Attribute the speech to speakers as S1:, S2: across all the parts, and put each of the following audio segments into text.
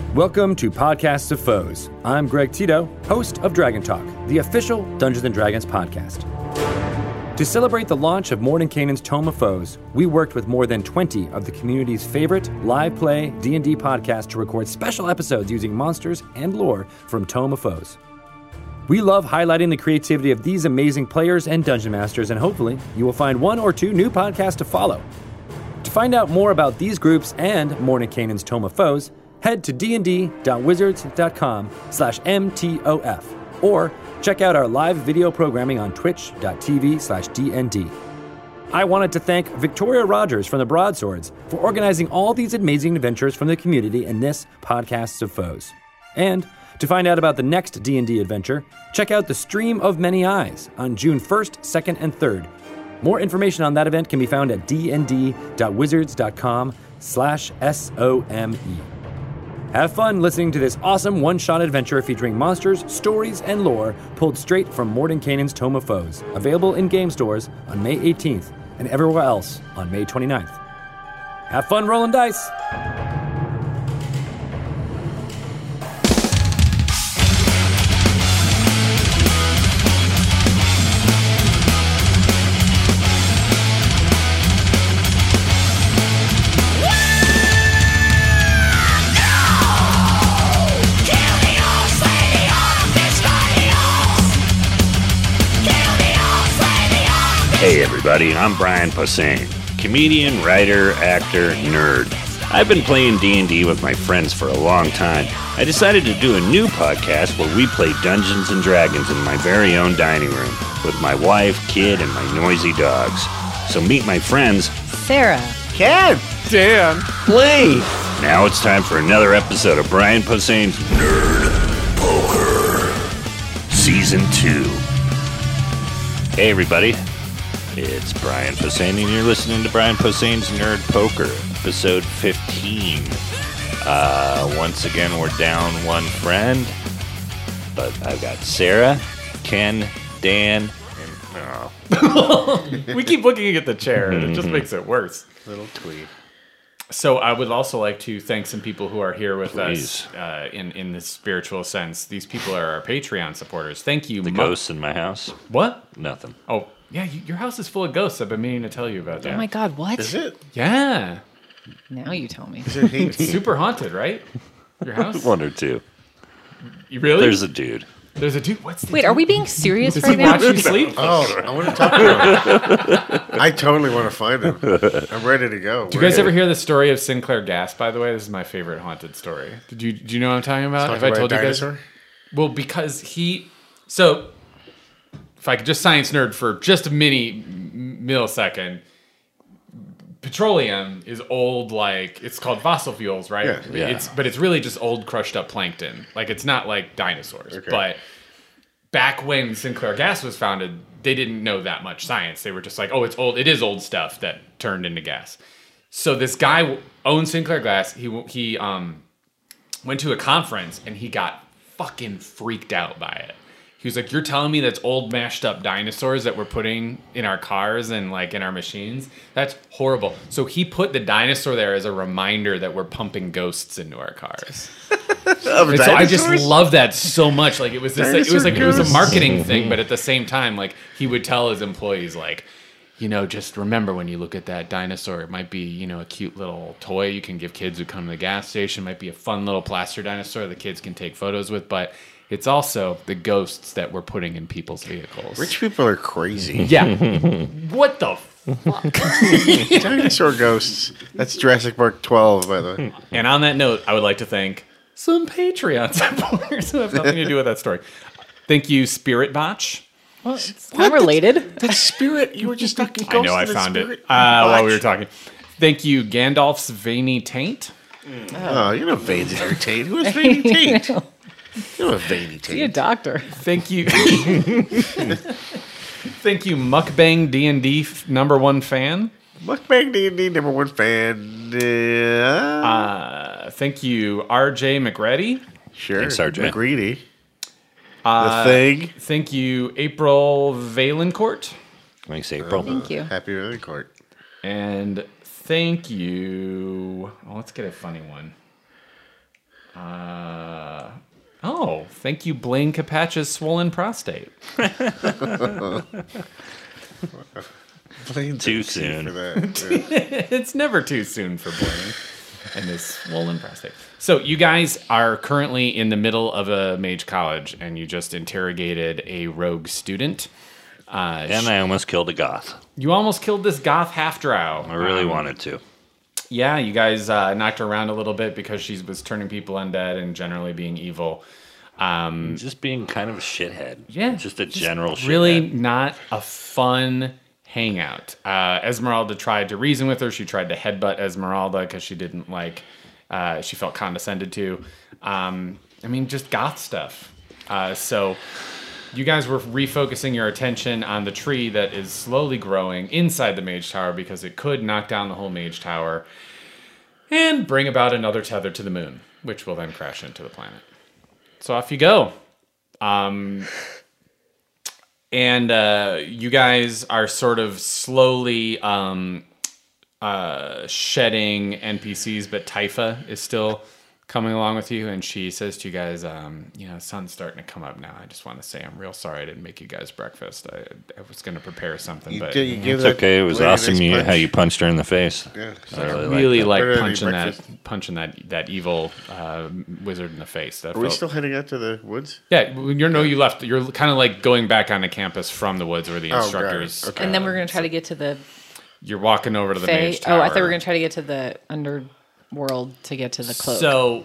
S1: Welcome to Podcasts of Foes. I'm Greg Tito, host of Dragon Talk, the official Dungeons & Dragons podcast. To celebrate the launch of Mordenkainen's Tome of Foes, we worked with more than 20 of the community's favorite live play D&D podcasts to record special episodes using monsters and lore from Tome of Foes. We love highlighting the creativity of these amazing players and dungeon masters, and hopefully you will find one or two new podcasts to follow. To find out more about these groups and Mordenkainen's Tome of Foes, head to dnd.wizards.com/MTOF or check out our live video programming on twitch.tv/DND. I wanted to thank Victoria Rogers from the Broadswords for organizing all these amazing adventures from the community in this Podcasts of Foes. And to find out about the next D&D adventure, check out the Stream of Many Eyes on June 1st, 2nd, and 3rd. More information on that event can be found at dnd.wizards.com/SOME. Have fun listening to this awesome one-shot adventure featuring monsters, stories, and lore pulled straight from Mordenkainen's Tome of Foes, available in game stores on May 18th and everywhere else on May 29th. Have fun rolling dice!
S2: Hey everybody, I'm Brian Posehn, comedian, writer, actor, nerd. I've been playing D&D with my friends for a long time. I decided to do a new podcast where we play Dungeons & Dragons in my very own dining room with my wife, kid, and my noisy dogs. So meet my friends,
S3: Sarah,
S4: Ken,
S5: Dan,
S4: Lee.
S2: Now it's time for another episode of Brian Posehn's Nerd Poker, Season 2. Hey everybody. It's Brian Posehn, and you're listening to Brian Posehn's Nerd Poker, episode 15. Once again, we're down one friend, but I've got Sarah, Ken, Dan, and...
S5: We keep looking at the chair, and it just makes it worse.
S4: Little tweet.
S5: So I would also like to thank some people who are here with
S2: Please.
S5: us in this spiritual sense. These people are our Patreon supporters. Thank you.
S2: The ghosts in my house?
S5: What?
S2: Nothing.
S5: Oh, yeah, your house is full of ghosts. I've been meaning to tell you about that.
S3: Oh my God, what?
S4: Is it?
S5: Yeah.
S3: Now you tell me.
S4: Is it hate?
S5: It's super haunted, right? Your house?
S2: One or two.
S5: You really?
S2: There's a dude.
S5: There's a dude. What's the
S3: Wait,
S5: dude?
S3: are we being serious
S5: Does
S3: right
S5: he
S3: now?
S5: watch you sleep?
S4: Oh, I want to talk about it. I totally want to find him. I'm ready to go.
S5: Do you guys ever hear the story of Sinclair Gass, by the way? This is my favorite haunted story. Do you know what I'm talking about? Have I told you guys? Well, because so if I could just science nerd for just a millisecond, petroleum is old, like it's called fossil fuels, right?
S4: Yeah.
S5: But it's really just old crushed up plankton. Like it's not like dinosaurs.
S4: Okay.
S5: But back when Sinclair Gas was founded, they didn't know that much science. They were just like, oh, it's old. It is old stuff that turned into gas. So this guy owned Sinclair Glass. He went to a conference and he got fucking freaked out by it. He was like, you're telling me that's old mashed up dinosaurs that we're putting in our cars and like in our machines? That's horrible. So he put the dinosaur there as a reminder that we're pumping ghosts into our cars. And so I just love that so much. Like it was this, it was a marketing thing, but at the same time, like he would tell his employees, like, just remember when you look at that dinosaur, it might be, a cute little toy you can give kids who come to the gas station. It might be a fun little plaster dinosaur the kids can take photos with, but it's also the ghosts that we're putting in people's vehicles.
S4: Rich people are crazy.
S5: Yeah. What the fuck?
S4: Dinosaur ghosts. That's Jurassic Park 12, by the way.
S5: And on that note, I would like to thank some Patreon supporters who have nothing to do with that story. Thank you, Spirit Botch.
S3: Well, it's kind of related.
S4: That spirit, you were just talking ghosts.
S5: I know I found it while we were talking. Thank you, Gandalf's Veiny Taint.
S4: Oh, you're not veiny taint. Who is veiny taint? You're a veiny taint.
S3: Be a doctor.
S5: Thank you. Thank you, Mukbang D&D #1 fan.
S4: Mukbang D&D #1 fan.
S5: Thank you, RJ McReady.
S4: Sure.
S2: Thanks, RJ.
S4: McGreedy. The Thing.
S5: Thank you, April Valencourt.
S2: Thanks, April.
S3: Thank you.
S4: Happy Valencourt.
S5: And thank you. Oh, let's get a funny one. Oh, thank you, Blaine Capatch's swollen prostate.
S2: Too soon.
S4: For that. Yeah.
S5: It's never too soon for Blaine and his swollen prostate. So you guys are currently in the middle of a mage college, and you just interrogated a rogue student.
S2: And I almost killed a goth.
S5: You almost killed this goth half-drow.
S2: I really wanted to.
S5: Yeah, you guys knocked her around a little bit because she was turning people undead and generally being evil.
S2: Just being kind of a shithead.
S5: Yeah.
S2: Just a general shithead.
S5: Really not a fun hangout. Esmeralda tried to reason with her. She tried to headbutt Esmeralda because she didn't like, she felt condescended to. Just goth stuff. So you guys were refocusing your attention on the tree that is slowly growing inside the mage tower because it could knock down the whole mage tower and bring about another tether to the moon, which will then crash into the planet. So off you go. You guys are sort of slowly shedding NPCs, but Typha is still coming along with you, and she says to you guys, sun's starting to come up now. I just want to say I'm real sorry I didn't make you guys breakfast. I was going to prepare something, but
S2: It's okay. It was awesome how you punched her in the face.
S4: Yeah.
S2: I
S5: really
S2: liked
S5: like
S4: Breakfast.
S5: punching that evil wizard in the face. That
S4: Are we
S5: felt-
S4: still heading out to the woods?
S5: Yeah, you left. You're kind of like going back onto campus from the woods where the
S4: got it.
S5: instructors.
S4: Okay.
S3: And then we're going to try to get to the
S5: You're walking over to the
S3: Fae.
S5: mage tower.
S3: Oh, I thought we were going to try to get to the underworld to get to the cloak.
S5: So,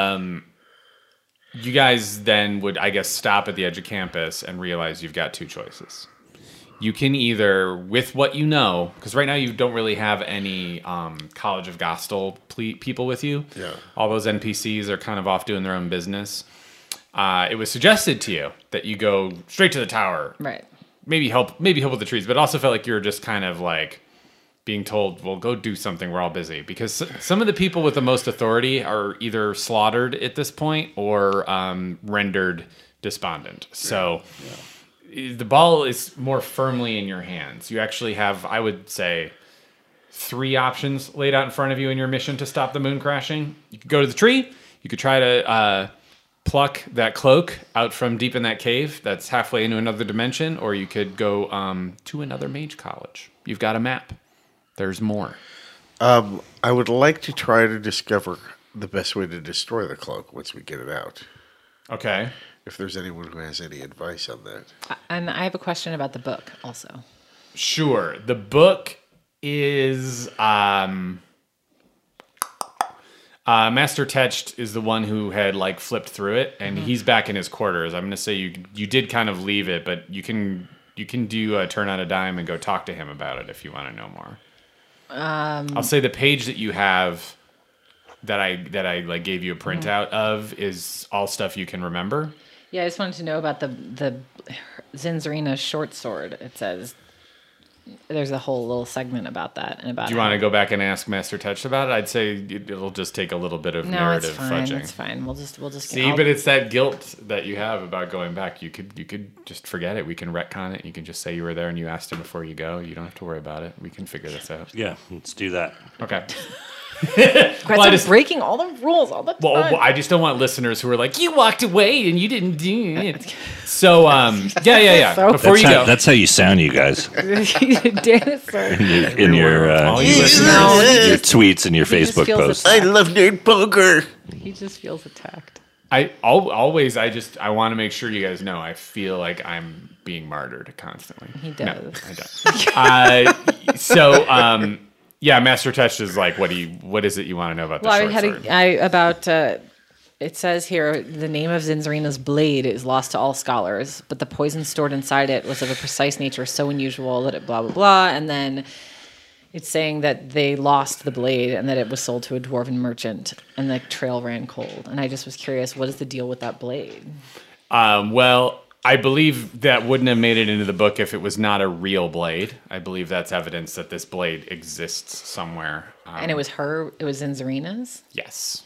S5: you guys then would, I guess, stop at the edge of campus and realize you've got two choices. You can either, with what you know, because right now you don't really have any College of Gostel people with you.
S4: Yeah.
S5: All those NPCs are kind of off doing their own business. It was suggested to you that you go straight to the tower.
S3: Right.
S5: Maybe help with the trees, but also felt like you were just kind of like being told, well, go do something, we're all busy. Because some of the people with the most authority are either slaughtered at this point or rendered despondent. So the ball is more firmly in your hands. You actually have, I would say, 3 options laid out in front of you in your mission to stop the moon crashing. You could go to the tree. You could try to pluck that cloak out from deep in that cave that's halfway into another dimension, or you could go to another mage college. You've got a map. There's more.
S4: I would like to try to discover the best way to destroy the cloak once we get it out.
S5: Okay.
S4: If there's anyone who has any advice on that.
S3: And I have a question about the book also.
S5: Sure. The book is Master Tetched is the one who had like flipped through it, and he's back in his quarters. I'm going to say you did kind of leave it, but you can do a turn on a dime and go talk to him about it if you want to know more. I'll say the page that you have that I like gave you a printout of is all stuff you can remember.
S3: Yeah, I just wanted to know about the Zinzarina short sword. It says there's a whole little segment about that and about.
S5: Do you want to go back and ask Master Touched about it? I'd say it'll just take a little bit of narrative fudging.
S3: It's fine. We'll just
S5: See, but it's that guilt that you have about going back. You could just forget it. We can retcon it. You can just say you were there and you asked him before you go. You don't have to worry about it. We can figure this out.
S2: Yeah, let's do that.
S5: Okay.
S3: I'm breaking all the rules all the time.
S5: Well, I just don't want listeners who are like, you walked away and you didn't do it. So, yeah.
S3: So-
S5: Before you go.
S2: That's how you sound, you guys.
S3: Dinosaur.
S2: In your
S5: all you listeners.
S2: your tweets and your Facebook
S3: feels
S2: posts.
S3: attacked.
S4: I love nerd poker.
S3: He just feels attacked.
S5: I want to make sure you guys know I feel like I'm being martyred constantly.
S3: He does.
S5: No, I don't. Yeah, Master Touch is like, what is it you want to know about the short sword?
S3: It says here, the name of Zinzarina's blade is lost to all scholars, but the poison stored inside it was of a precise nature so unusual that it blah, blah, blah. And then it's saying that they lost the blade and that it was sold to a dwarven merchant and the trail ran cold. And I just was curious, what is the deal with that blade?
S5: Well, I believe that wouldn't have made it into the book if it was not a real blade. I believe that's evidence that this blade exists somewhere.
S3: And it was Zinzarina's?
S5: Yes.
S4: Yeah.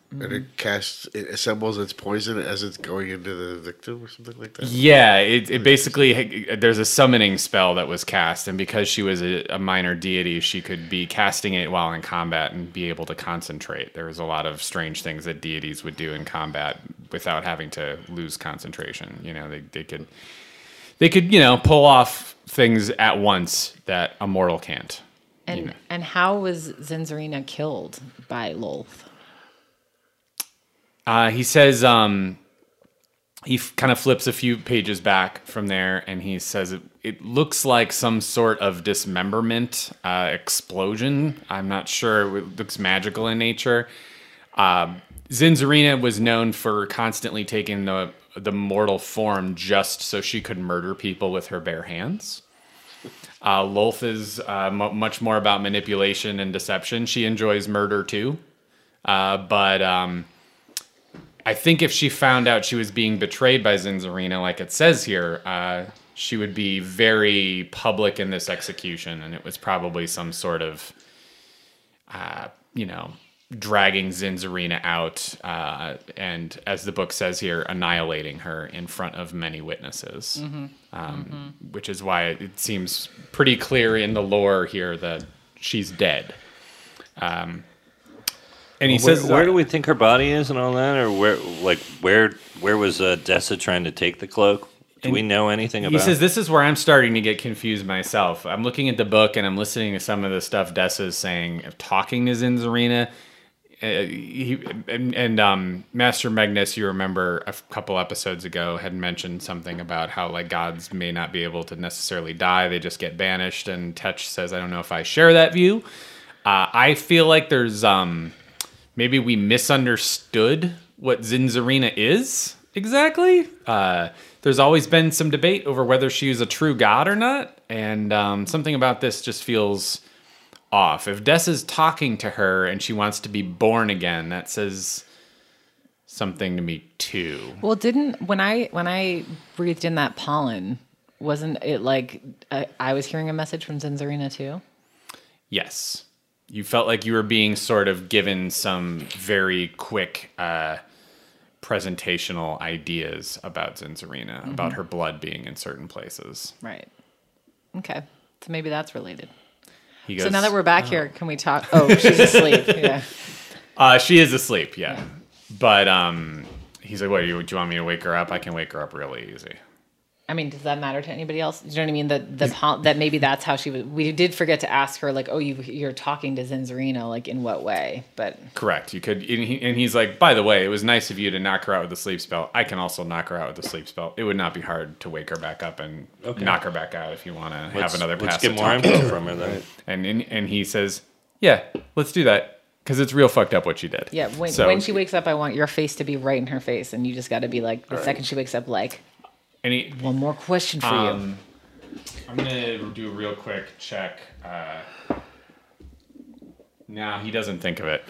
S4: And it assembles its poison as it's going into the victim or something like that?
S5: Yeah, it basically, there's a summoning spell that was cast, and because she was a minor deity, she could be casting it while in combat and be able to concentrate. There was a lot of strange things that deities would do in combat without having to lose concentration. You know, they could pull off things at once that a mortal can't.
S3: And how was Zinzarina killed by Lolth?
S5: He says he kind of flips a few pages back from there, and he says it looks like some sort of dismemberment explosion. I'm not sure. It looks magical in nature. Zinzarina was known for constantly taking the mortal form just so she could murder people with her bare hands. Lolth is much more about manipulation and deception. She enjoys murder too, but I think if she found out she was being betrayed by Zinzarina, like it says here, she would be very public in this execution, and it was probably some sort of, dragging Zinzarina out, and as the book says here, annihilating her in front of many witnesses, which is why it seems pretty clear in the lore here that she's dead. And he says,
S2: where do we think her body is and all that, or where was Dessa trying to take the cloak? Do we know anything about?
S5: He says this is where I'm starting to get confused myself. I'm looking at the book and I'm listening to some of the stuff Dessa is saying, talking to Zinzarina. Master Magnus, you remember a couple episodes ago, had mentioned something about how like gods may not be able to necessarily die; they just get banished. And Tetch says, "I don't know if I share that view. I feel like there's." Maybe we misunderstood what Zinzarina is exactly. There's always been some debate over whether she is a true god or not, and something about this just feels off. If Dessa's talking to her and she wants to be born again, that says something to me too.
S3: Well, when I breathed in that pollen, wasn't it like I was hearing a message from Zinzarina too?
S5: Yes. You felt like you were being sort of given some very quick presentational ideas about Zinzarina, about her blood being in certain places.
S3: Right. Okay. So maybe that's related.
S5: He goes,
S3: so now that we're back here, can we talk? Oh, she's asleep. Yeah.
S5: She is asleep, yeah. But he's like, what, do you want me to wake her up? I can wake her up really easy.
S3: I mean, does that matter to anybody else? Do you know what I mean? That maybe that's how she was. We did forget to ask her, like, oh, you're talking to Zinzarina, like, in what way? But
S5: correct. You could, and he's like, by the way, it was nice of you to knock her out with the sleep spell. I can also knock her out with the sleep spell. It would not be hard to wake her back up and knock her back out if you want to have another pass.
S2: Let's get more info from her then.
S5: And he says, yeah, let's do that. Because it's real fucked up what she did.
S3: Yeah, when she wakes up, I want your face to be right in her face. And you just got to be like, the second she wakes up, like... One more question for you.
S5: I'm going to do a real quick check. No, he doesn't think of it.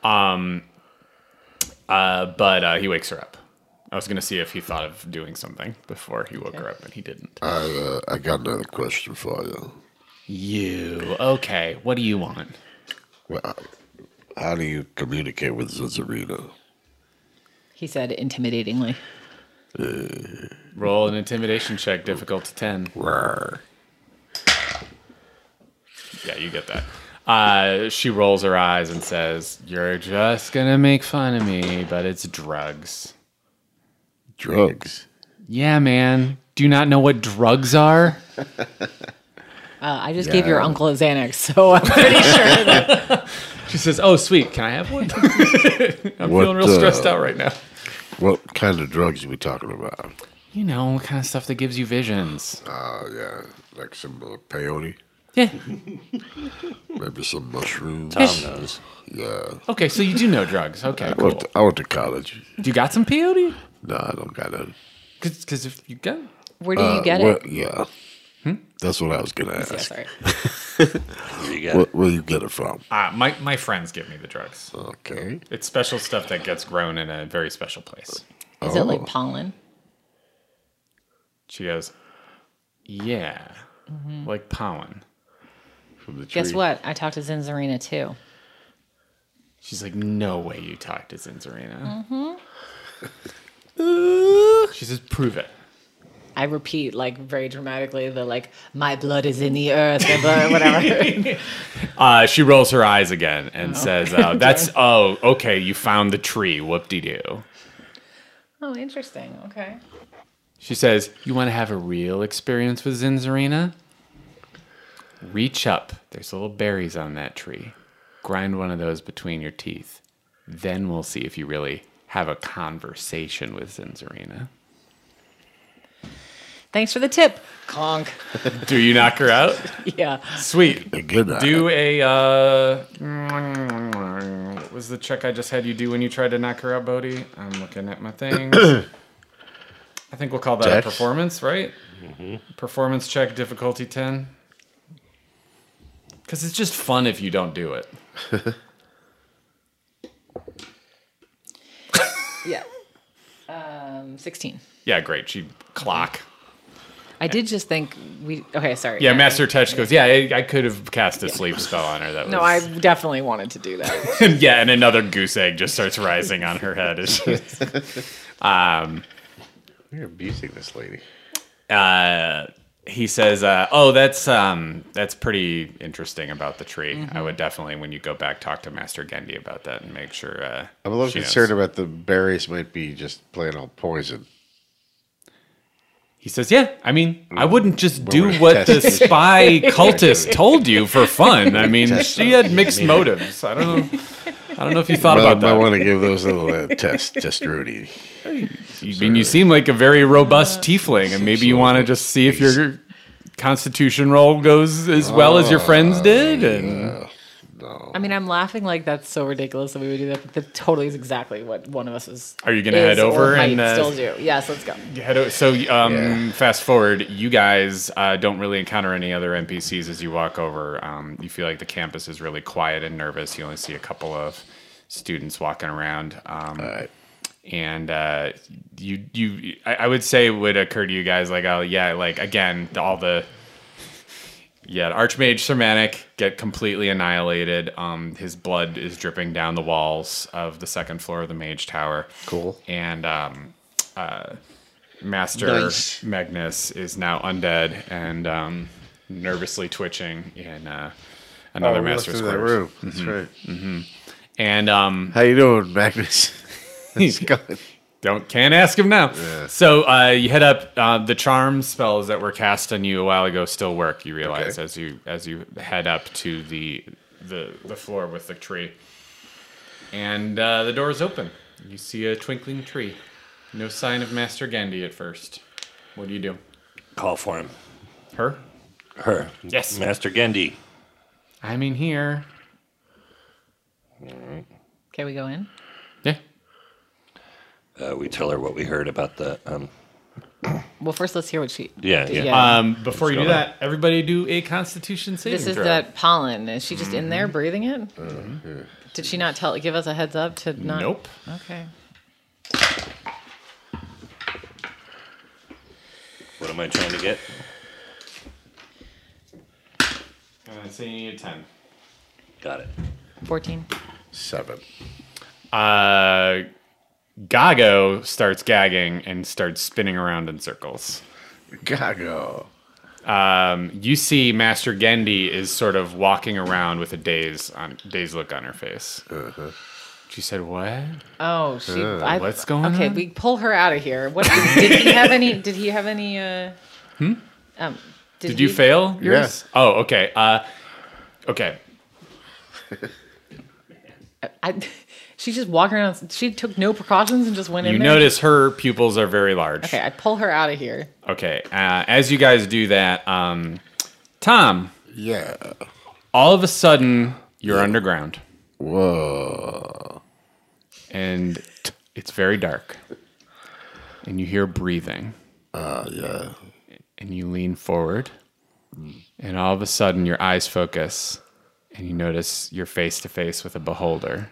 S5: But he wakes her up. I was going to see if he thought of doing something before he woke her up, and he didn't.
S6: I got another question for you.
S5: Okay. What do you want?
S6: Well, how do you communicate with Zinzarina?
S3: He said intimidatingly.
S5: Roll an intimidation check, difficult to 10.
S6: Rawr.
S5: Yeah, you get that. She rolls her eyes and says, "You're just gonna make fun of me, but it's drugs."
S6: Drugs?
S5: Yeah, man. Do you not know what drugs are?
S3: I just gave your uncle a Xanax, so I'm pretty sure that...
S5: She says, "Oh, sweet. Can I have one?" I'm feeling real stressed out right now.
S6: What kind of drugs are we talking about?
S5: You know, kind of stuff that gives you visions.
S6: Yeah, like some peyote.
S5: Yeah.
S6: Maybe some mushrooms.
S2: Tom knows.
S6: Yeah.
S5: Okay, so you do know drugs. Okay, cool.
S6: I went to college.
S5: You got some peyote?
S6: No, I don't got none.
S5: Because if you got...
S3: Where do you get it?
S6: Yeah. That's what I was going to ask.
S3: Yeah, sorry.
S6: Where you get it from?
S5: My friends give me the drugs.
S6: Okay.
S5: It's special stuff that gets grown in a very special place.
S3: Is it like pollen?
S5: She goes, yeah, like pollen.
S6: From the tree.
S3: Guess what? I talked to Zinzarina too.
S5: She's like, no way you talked to Zinzarina. She says, prove it.
S3: I repeat, like, very dramatically, the, like, my blood is in the earth, or whatever.
S5: She rolls her eyes again and says, okay, you found the tree. Whoop-de-doo.
S3: Oh, interesting. Okay.
S5: She says, you want to have a real experience with Zinzarina? Reach up. There's little berries on that tree. Grind one of those between your teeth. Then we'll see if you really have a conversation with Zinzarina.
S3: Thanks for the tip. Conk.
S5: Do you knock her out?
S3: Yeah.
S5: Sweet.
S6: Good night.
S5: Do a, what was the check I just had you do when you tried to knock her out, Bodhi? I'm looking at my things. I think we'll call that a
S4: Dex?
S5: performance, right? Performance check, difficulty 10. Because it's just fun if you don't do it.
S3: Yeah. 16.
S5: Yeah, great. She clock.
S3: I did just think okay, sorry.
S5: Yeah, Master Touch goes, I could have cast a sleep spell on her. That was...
S3: No, I definitely wanted to do that.
S5: Yeah, and another goose egg just starts rising on her head. It's just,
S4: You're abusing this lady.
S5: he says, that's pretty interesting about the tree. I would definitely, when you go back, talk to Master Gendy about that and make sure
S4: I'm a little
S5: she
S4: concerned
S5: knows.
S4: about the berries might be just plain old poison.
S5: He says, yeah, I mean, I wouldn't just do
S4: we're
S5: what the
S4: testing.
S5: spy cultist told you for fun. I mean, she had mixed motives. I don't know if you thought about
S4: Might
S5: that.
S4: want to give those little test Rudy.
S5: I mean, you seem like a very robust tiefling, and maybe you want to just see if your constitution roll goes as well as your friends did. And
S3: I mean, I'm laughing like that's so ridiculous that we would do that, but that totally is exactly what one of us is.
S5: Are you gonna head over
S3: or might
S5: and,
S3: still do? Yes, let's go.
S5: So, fast forward, you guys don't really encounter any other NPCs as you walk over. You feel like the campus is really quiet and nervous. You only see a couple of students walking around. And I would say it would occur to you guys like, oh yeah, like again, the Archmage Sermanic get completely annihilated. His blood is dripping down the walls of the second floor of the Mage Tower.
S4: Cool.
S5: And Master
S4: Nice.
S5: Magnus is now undead and nervously twitching in another Master's
S4: in that
S5: quarters.
S4: room. That's right.
S5: And
S4: How you doing, Magnus? He's going.
S5: Can't ask him now. Yeah. So you head up. The charm spells that were cast on you a while ago still work. You realize as you head up to the floor with the tree, and the door is open. You see a twinkling tree. No sign of Master Gendy at first. What do you do?
S2: Call for him.
S5: Her?
S2: Her.
S5: Yes.
S2: Master Gendy.
S5: I'm in here.
S3: Can we go in?
S5: Yeah.
S2: We tell her what we heard about the.
S3: Well, first let's hear what she.
S2: Yeah.
S5: Before you do that, everybody do a Constitution saving
S3: This is
S5: throw.
S3: that pollen. Is she just in there breathing it? Did she not give us a heads up to not?
S5: Nope.
S3: Okay.
S2: What am I trying to get?
S5: I'm saying a 10.
S2: Got it.
S3: 14.
S4: 7.
S5: Gago starts gagging and starts spinning around in circles.
S4: Gago.
S5: You see Master Gendy is sort of walking around with a dazed look on her face. She said, what?
S3: Oh,
S5: What's going on?
S3: Okay, we pull her out of here. What did he have any? Did he have any?
S5: Did you fail yours?
S4: Yeah.
S5: Oh, okay. Okay.
S3: She's just walking around. She took no precautions and just went in
S5: You
S3: there.
S5: notice her pupils are very large.
S3: Okay, I pull her out of here.
S5: Okay. As you guys do that, Tom,
S4: Yeah.
S5: all of a sudden, you're underground.
S4: Whoa.
S5: And it's very dark. And you hear breathing.
S4: Yeah.
S5: And you lean forward. And all of a sudden, your eyes focus. And you notice you're face to face with a beholder.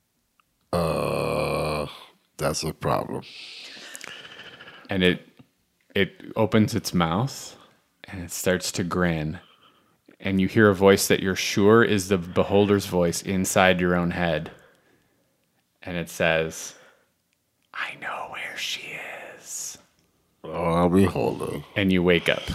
S6: That's a problem.
S5: And it opens its mouth. And it starts to grin. And you hear a voice that you're sure is the beholder's voice inside your own head. and it says, "I know where she is."
S6: Oh, I'll be holding.
S5: And you wake up.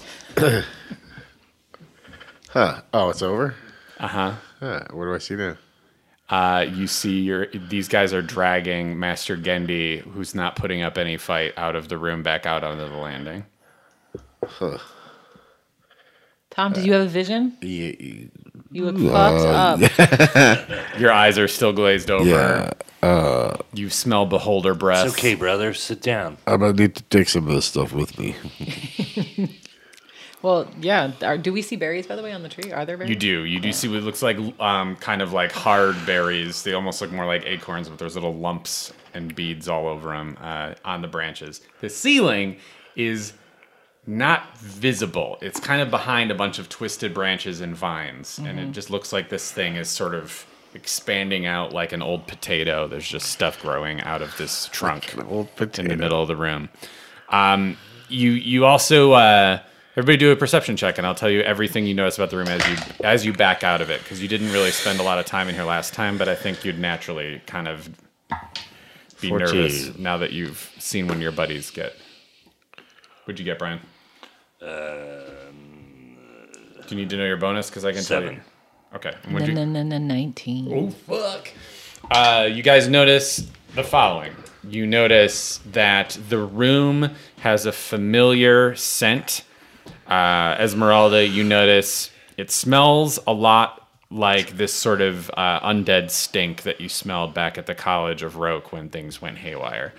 S4: Huh. Oh, it's over?
S5: Uh-huh.
S4: Huh. What do I see now?
S5: You see these guys are dragging Master Gendy, who's not putting up any fight, out of the room back out onto the landing.
S4: Huh.
S3: Tom, did you have a vision?
S4: Yeah.
S3: You look fucked up.
S5: Your eyes are still glazed over.
S6: Yeah.
S5: You smell beholder breath.
S2: It's okay, brother. Sit down.
S6: I might need to take some of this stuff with me.
S3: Well, yeah. Do we see berries, by the way, on the tree? Are there berries?
S5: You do. You do see what looks like kind of like hard berries. They almost look more like acorns, but there's little lumps and beads all over them on the branches. The ceiling is not visible. It's kind of behind a bunch of twisted branches and vines, and it just looks like this thing is sort of expanding out like an old potato. There's just stuff growing out of this trunk
S4: Like an old potato.
S5: in the middle of the room. You also everybody do a perception check, and I'll tell you everything you notice about the room as you back out of it, because you didn't really spend a lot of time in here last time, but I think you'd naturally kind of be
S6: 14.
S5: nervous now that you've seen when your buddies get. What'd you get, Brian? Do you need to know your bonus? Because I can tell
S2: 7.
S5: you. Okay. And what'd you?
S3: 19.
S5: Oh, fuck. You guys notice the following. You notice that the room has a familiar scent. Esmeralda, you notice it smells a lot like this sort of undead stink that you smelled back at the College of Roke when things went haywire.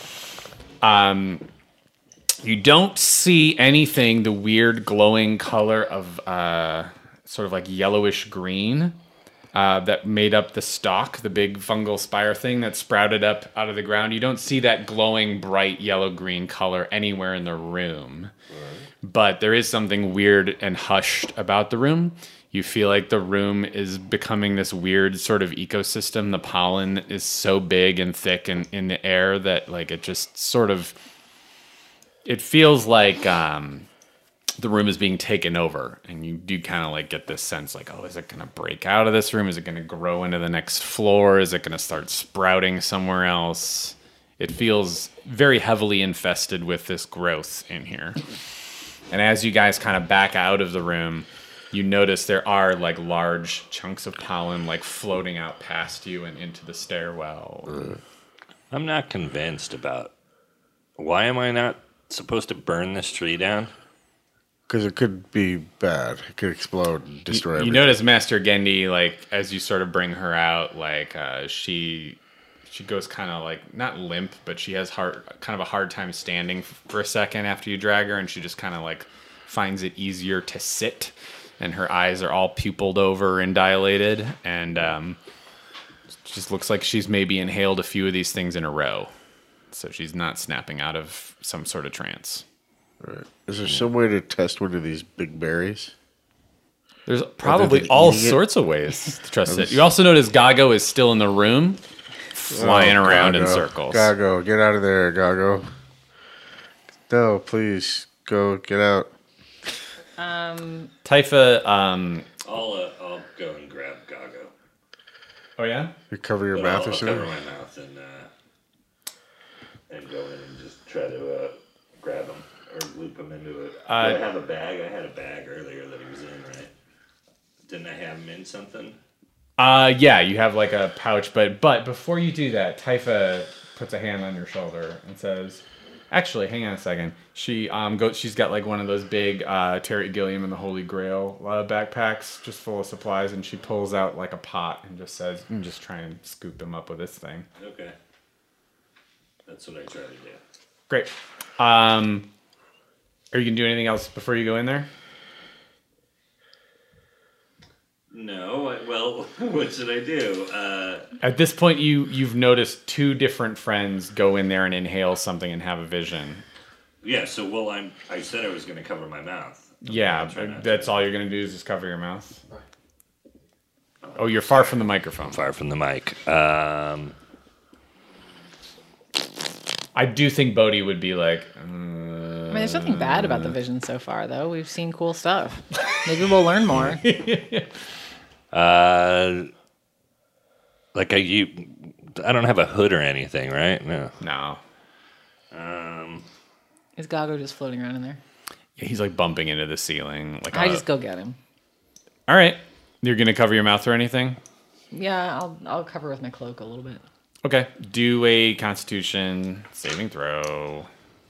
S5: You don't see anything the weird glowing color of sort of like yellowish green that made up the stalk, the big fungal spire thing that sprouted up out of the ground. You don't see that glowing bright yellow-green color anywhere in the room. But there is something weird and hushed about the room. You feel like the room is becoming this weird sort of ecosystem. The pollen is so big and thick and in the air that like it just sort of... It feels like the room is being taken over, and you do kind of like get this sense like, oh, is it going to break out of this room? Is it going to grow into the next floor? Is it going to start sprouting somewhere else? It feels very heavily infested with this growth in here. And as you guys kind of back out of the room, you notice there are like large chunks of pollen like floating out past you and into the stairwell.
S2: I'm not convinced about why am I not supposed to burn this tree down?
S4: Because it could be bad. It could explode and destroy
S5: You
S4: everything.
S5: notice Master Gendy, like as you sort of bring her out, like she goes kind of like not limp, but she has kind of a hard time standing for a second after you drag her, and she just kind of like finds it easier to sit, and her eyes are all pupilled over and dilated, and just looks like she's maybe inhaled a few of these things in a row, so she's not snapping out of some sort of trance.
S4: Right. Is there some way to test one of these big berries?
S5: There's probably all
S4: eating it?
S5: sorts of ways to trust it. You also notice Gago is still in the room, flying around in
S4: Gago.
S5: circles.
S4: Gago, get out of there, Gago. No, please, go, get out.
S5: Typha,
S2: I'll go and grab Gago.
S5: oh yeah?
S4: You cover your
S2: But
S4: mouth
S2: I'll
S4: or
S2: cover
S4: something?
S2: my mouth and go in and just try to grab him or loop him into it. Do I have a bag? I had a bag earlier that he was in, right? Didn't I have him in something?
S5: Yeah, you have like a pouch, but before you do that, Typha puts a hand on your shoulder and says, actually, hang on a second. She's got like one of those big Terry Gilliam and the Holy Grail backpacks just full of supplies, and she pulls out like a pot and just says, just try and scoop him up with this thing.
S2: Okay. That's what I try to do.
S5: Great. Are you gonna do anything else before you go in there?
S2: No, well, what should I do?
S5: At this point, you've noticed two different friends go in there and inhale something and have a vision.
S2: Yeah, so, I said I was going to cover my mouth.
S5: Yeah,
S2: I'll try not
S5: that's
S2: to.
S5: all you're gonna do is just cover your mouth. Oh, you're far from the microphone.
S2: Far from the mic.
S5: I do think Bodhi would be like,
S3: I mean, there's nothing bad about the vision so far, though. We've seen cool stuff. Maybe we'll learn more.
S2: I don't have a hood or anything, right? No.
S5: No.
S3: Is Gago just floating around in there?
S5: Yeah, he's like bumping into the ceiling. Like
S3: I just go get him.
S5: All right. You're gonna cover your mouth or anything?
S3: Yeah, I'll cover with my cloak a little bit.
S5: Okay. Do a Constitution saving throw.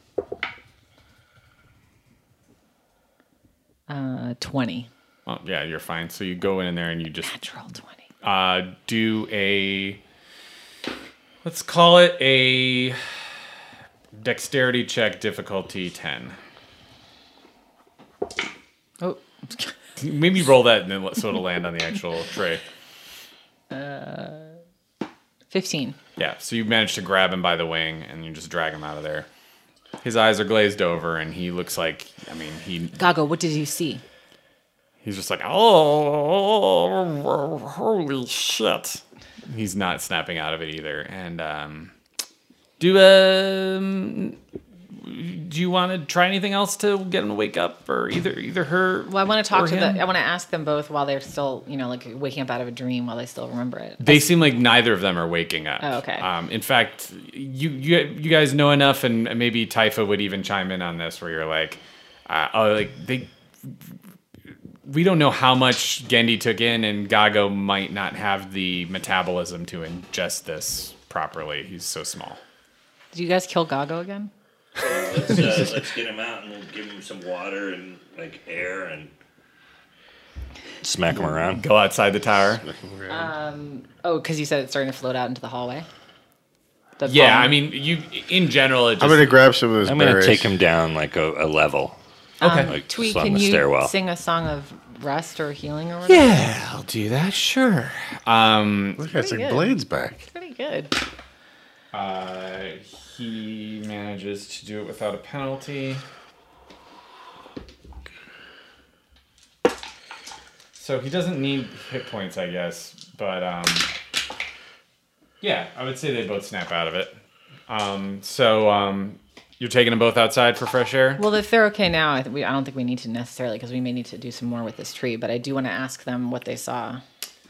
S3: 20.
S5: Oh, yeah, you're fine. So you go in there and you just
S3: Natural 20.
S5: do a, let's call it a dexterity check, difficulty 10.
S3: Oh,
S5: Maybe roll that and then so it'll land on the actual tray.
S3: 15.
S5: Yeah, so you manage to grab him by the wing and you just drag him out of there. His eyes are glazed over and he looks like, I mean,
S3: Gago, what did you see?
S5: he's just like, oh, holy shit. He's not snapping out of it either. And do you want to try anything else to get him to wake up, or either her?
S3: Well, I want to talk
S5: or
S3: to
S5: him?
S3: I want to ask them both while they're still, like waking up out of a dream while they still remember it.
S5: They seem like neither of them are waking up.
S3: Oh, okay.
S5: In fact, you guys know enough, and maybe Typha would even chime in on this, where you're like, we don't know how much Gendy took in, and Gago might not have the metabolism to ingest this properly. He's so small.
S3: Did you guys kill Gago again?
S2: Let's get him out and we'll give him some water and like air and smack him around.
S5: Go outside the tower.
S3: Oh, because you said it's starting to float out into the hallway. The
S5: Yeah,
S3: bomb?
S5: I mean, in general, it just,
S4: I'm going to grab some of those
S2: I'm going to
S4: berries.
S2: take him down like a level.
S5: Okay.
S2: Like
S3: Tweet,
S2: just on
S3: can
S2: the
S3: you
S2: stairwell.
S3: sing a song of rest or healing or whatever?
S5: Yeah, I'll do that. Sure.
S4: Look, got some
S3: good.
S4: blades back.
S3: Pretty good.
S5: He manages to do it without a penalty. So he doesn't need hit points, I guess. But yeah, I would say they both snap out of it. You're taking them both outside for fresh air?
S3: Well, if they're okay now, I don't think we need to necessarily, because we may need to do some more with this tree. But I do want to ask them what they saw.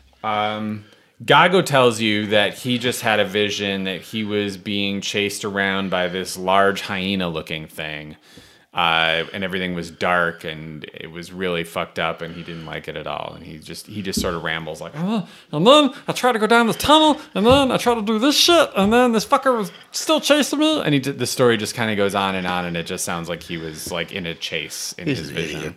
S5: Gago tells you that he just had a vision that he was being chased around by this large hyena-looking thing, and everything was dark and it was really fucked up, and he didn't like it at all. And he just sort of rambles like, oh, and then I tried to go down this tunnel, and then I tried to do this shit, and then this fucker was still chasing me. And the story just kind of goes on, and it just sounds like he was like in a chase in his vision.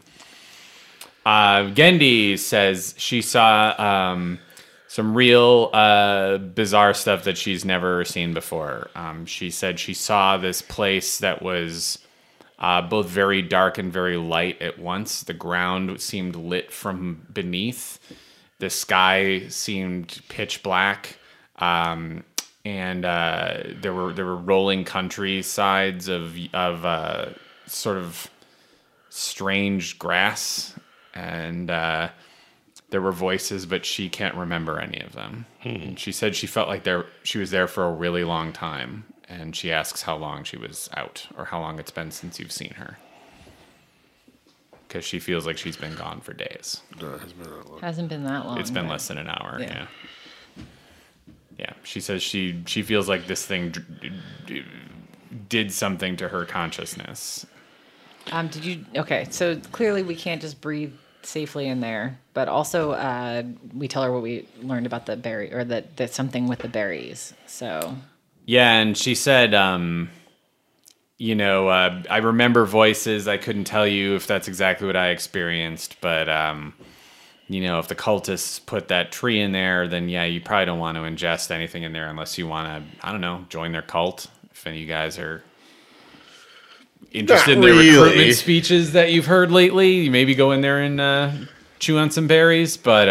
S5: Gendy says she saw some real bizarre stuff that she's never seen before. She said she saw this place that was both very dark and very light at once. The ground seemed lit from beneath. The sky seemed pitch black. And there were rolling countrysides of sort of strange grass. And there were voices, but she can't remember any of them. And she said she felt like she was there for a really long time. And she asks how long she was out, or how long it's been since you've seen her. Because she feels like she's been gone for days.
S3: Hasn't been that long.
S5: It's been
S3: but-
S5: less than an hour,
S3: Yeah.
S5: yeah. Yeah, she says she feels like this thing did something to her consciousness.
S3: Okay, so clearly we can't just breathe safely in there, but also we tell her what we learned about the berry, or that something with the berries. So
S5: Yeah, and she said, I remember voices. I couldn't tell you if that's exactly what I experienced, but, if the cultists put that tree in there, then yeah, you probably don't want to ingest anything in there unless you want to, I don't know, join their cult. If any of you guys are interested in the recruitment speeches that you've heard lately, you maybe go in there and chew on some berries, but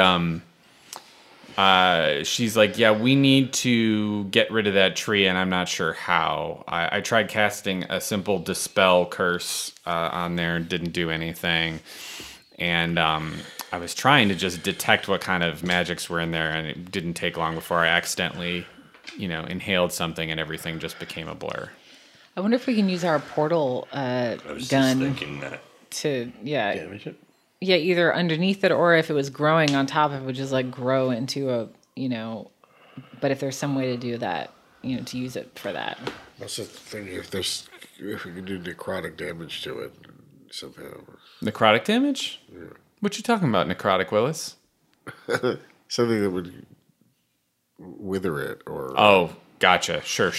S5: she's like, yeah, we need to get rid of that tree, and I'm not sure how. I tried casting a simple dispel curse on there and didn't do anything. And I was trying to just detect what kind of magics were in there, and it didn't take long before I accidentally, inhaled something and everything just became a blur.
S3: I wonder if we can use our portal
S2: I was
S3: gun
S2: just thinking that.
S3: to
S4: Damage it.
S3: yeah, either underneath it, or if it was growing on top, it would just like grow into a But if there's some way to do that, to use it for that.
S4: That's the thing. If we can do necrotic damage to it somehow.
S5: Necrotic damage? Yeah. What you talking about, necrotic, Willis?
S4: Something that would wither it, or
S5: Oh, gotcha. Sure.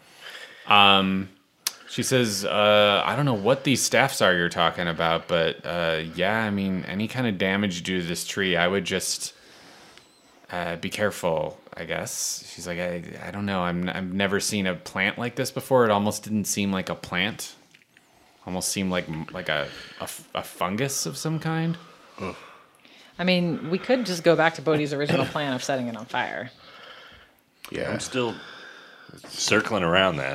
S5: She says, I don't know what these staffs are you're talking about, but any kind of damage you do to this tree, I would just be careful, I guess. She's like, I don't know. I've never seen a plant like this before. It almost didn't seem like a plant. Almost seemed like a fungus of some kind.
S4: Oh.
S3: I mean, we could just go back to Bodhi's original plan of setting it on fire.
S4: Yeah,
S2: I'm still circling around that.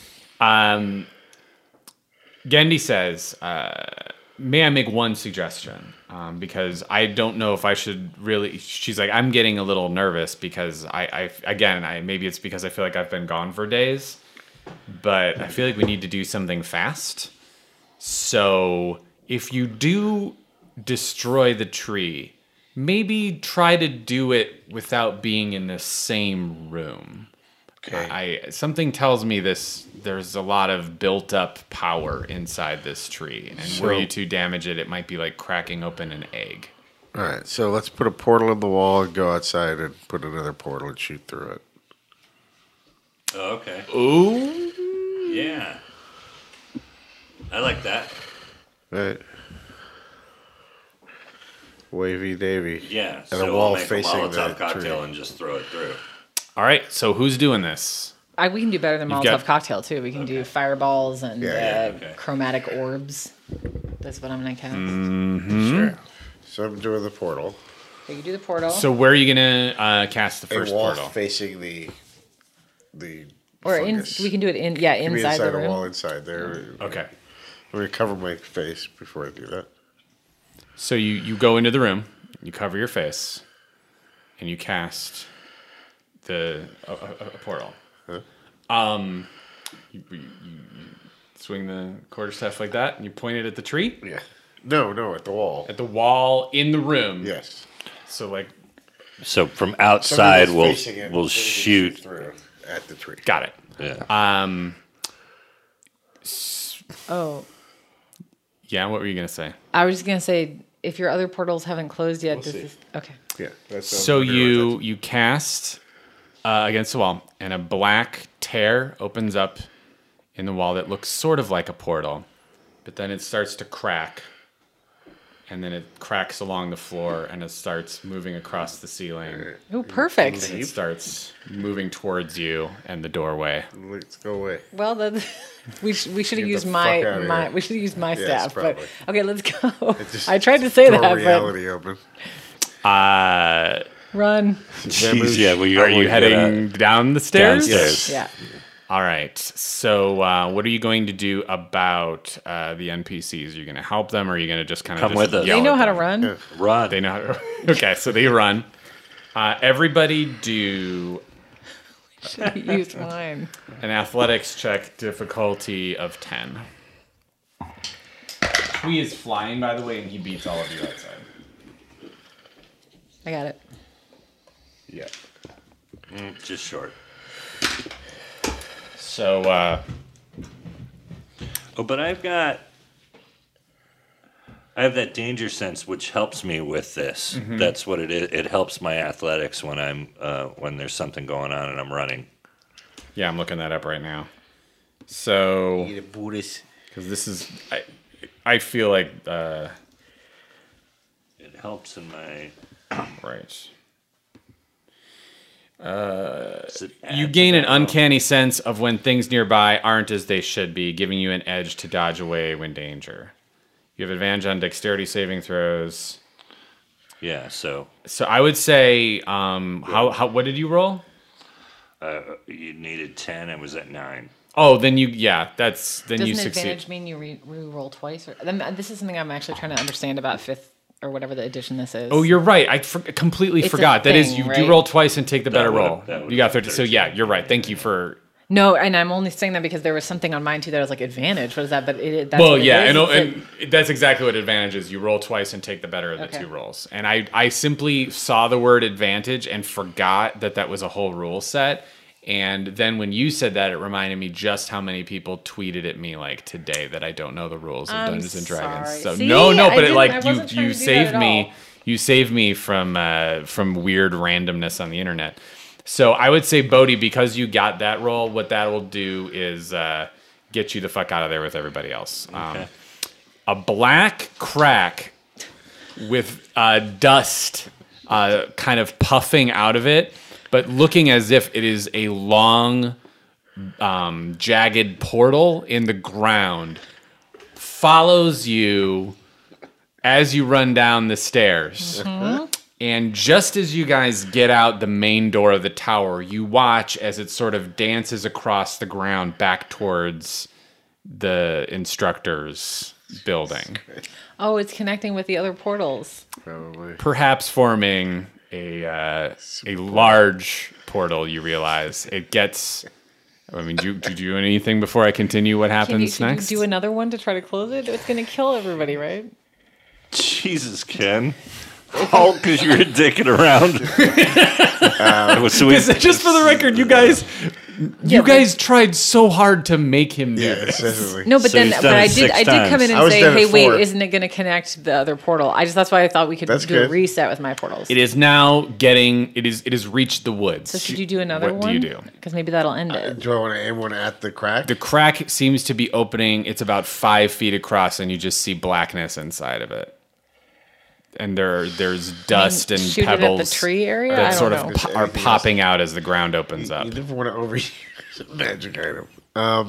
S5: Gendy says, may I make one suggestion? Because I don't know if I should really... She's like, I'm getting a little nervous because maybe it's because I feel like I've been gone for days, but I feel like we need to do something fast. So if you do destroy the tree, maybe try to do it without being in the same room. Okay. Something tells me there's a lot of built up power inside this tree, and were you to damage it, it might be like cracking open an egg.
S4: All right, so let's put a portal in the wall and go outside and put another portal and shoot through it.
S2: Oh, okay.
S5: Ooh.
S2: Yeah. I like that.
S4: Right. Wavy Davy.
S2: Yeah.
S4: And
S2: So
S4: a wall
S2: I'll make
S4: facing
S2: a Molotov
S4: the
S2: cocktail
S4: tree.
S2: and just throw it through.
S5: All right, so who's doing this?
S3: We can do better than
S5: You've
S3: Molotov
S5: got-
S3: cocktail too. We can do fireballs and
S2: okay.
S3: chromatic orbs. That's what I'm gonna cast.
S4: Sure. So I'm doing the portal.
S3: So you do the portal,
S5: So where are you gonna cast the first
S4: a wall
S5: portal?
S4: facing the
S3: or
S4: fungus.
S3: we can do it in
S4: Give me
S3: inside the
S4: a wall
S3: room.
S4: inside there.
S5: Okay.
S4: I'm going to cover my face before I do that.
S5: So you go into the room, you cover your face, and you cast a portal.
S4: Huh?
S5: You swing the quarterstaff like that, and you point it at the tree,
S4: Yeah. No, at the wall.
S5: at the wall in the room.
S4: Yes.
S5: So like,
S2: So from outside,
S4: Somebody that's facing it,
S2: we'll
S4: so we can
S2: shoot.
S4: through at the tree.
S5: got it.
S2: Yeah.
S3: Oh,
S5: Yeah. What were you gonna say?
S3: I was just gonna say if your other portals haven't closed yet,
S4: We'll see.
S3: okay.
S4: Yeah. That's
S5: So you cast against the wall, and a black tear opens up in the wall that looks sort of like a portal, but then it starts to crack, and then it cracks along the floor, and it starts moving across the ceiling.
S3: Oh, perfect.
S5: It starts moving towards you and the doorway.
S4: Let's go away.
S3: Well, we should have
S4: Get
S3: used
S4: the fuck outta
S3: my
S4: here.
S3: we should have used my
S4: Yes,
S3: staff. But
S4: probably.
S3: okay, let's go.
S4: Just
S3: I tried to say
S4: throw
S3: that,
S4: reality open.
S3: but run.
S2: Jeez, yeah. Well,
S5: Are you heading down the stairs?
S2: Downstairs.
S3: Yeah.
S5: All right. So, what are you going to do about the NPCs? Are you going to help them, or are you going to just kind of
S2: Come with us.
S5: yell
S3: They know
S5: at
S3: how to
S5: them?
S3: run.
S2: Run.
S5: They know how to. Okay, so they run. Everybody do
S3: Use mine.
S5: an athletics check, difficulty of 10. Hui is flying, by the way, and he beats all of you outside.
S3: I got it.
S4: Yeah.
S2: Just short.
S5: So,
S2: Oh, but I have that danger sense, which helps me with this.
S5: Mm-hmm.
S2: That's what it is. It helps my athletics when I'm when there's something going on and I'm running.
S5: yeah, I'm looking that up right now. So,
S4: Eat a Buddhist.
S5: because this is, I feel like,
S2: It helps in my.
S5: right.
S2: You
S5: You gain an uncanny sense of when things nearby aren't as they should be, giving you an edge to dodge away when danger. You have advantage on dexterity saving throws.
S2: Yeah. So
S5: So I would say, what did you roll?
S2: you needed 10. I was at 9.
S5: Oh, then you
S3: Doesn't
S5: succeed.
S3: advantage mean you re-roll twice? Or, this is something I'm actually trying to understand about 5th or whatever the edition this is.
S5: Oh, you're right. I completely
S3: It's a
S5: forgot. That is,
S3: thing,
S5: you
S3: right?
S5: do roll twice and take the better roll.
S2: that would've
S5: You got
S2: been
S5: 30. So yeah, you're right. Thank you for
S3: No, and I'm only saying that because there was something on mine too that I was like advantage. What is that? But that's
S5: Well,
S3: what it
S5: yeah,
S3: is.
S5: and that's exactly what advantage is. You roll twice and take the better of the
S3: Okay.
S5: two rolls. And I simply saw the word advantage and forgot that was a whole rule set. And then when you said that, it reminded me just how many people tweeted at me like today that I don't know the rules of
S3: I'm
S5: Dungeons and Dragons.
S3: sorry.
S5: So
S3: See?
S5: no,
S3: I
S5: but
S3: didn't- I wasn't trying
S5: you
S3: to do that
S5: saved
S3: at
S5: me.
S3: all.
S5: You saved me from weird randomness on the internet. So I would say, Bodhi, because you got that roll, what that will do is get you the fuck out of there with everybody else. A black crack with dust kind of puffing out of it, but looking as if it is a long, jagged portal in the ground, follows you as you run down the stairs. And just as you guys get out the main door of the tower, you watch as it sort of dances across the ground back towards the instructor's building,
S3: Oh, it's connecting with the other portals.
S4: Probably.
S5: perhaps forming a large portal. You realize it gets. I mean, do you do anything before I continue? What
S3: Can
S5: happens
S3: you
S5: next?
S3: do another one to try to close it? It's going to kill everybody, right?
S2: Jesus, Ken. All because you're dicking around. So we-
S5: Just for the record, you guys tried so hard to make him do
S4: Yeah,
S5: this.
S4: definitely.
S3: No, but
S2: So
S3: then,
S2: he's
S3: but
S2: done it
S3: I
S2: six
S3: did come in
S2: times.
S4: I
S3: and
S4: was
S3: say,
S4: done it
S3: hey, wait,
S4: 4.
S3: isn't it going to connect the other portal? That's why I thought we could
S4: That's
S3: do a
S4: good.
S3: reset with my portals.
S5: It is now getting. It has reached the woods.
S3: So should you do another
S5: What
S3: one?
S5: do you do?
S3: Because maybe that'll end it.
S4: Do I want to aim one at the crack?
S5: The crack seems to be opening. It's about 5 feet across, and you just see blackness inside of it. And there's dust and
S3: shoot it at the
S5: pebbles
S3: tree area? I
S5: that
S3: don't
S5: sort
S3: know.
S5: of are popping out as the ground opens up.
S4: You never want to overuse a magic item. Well,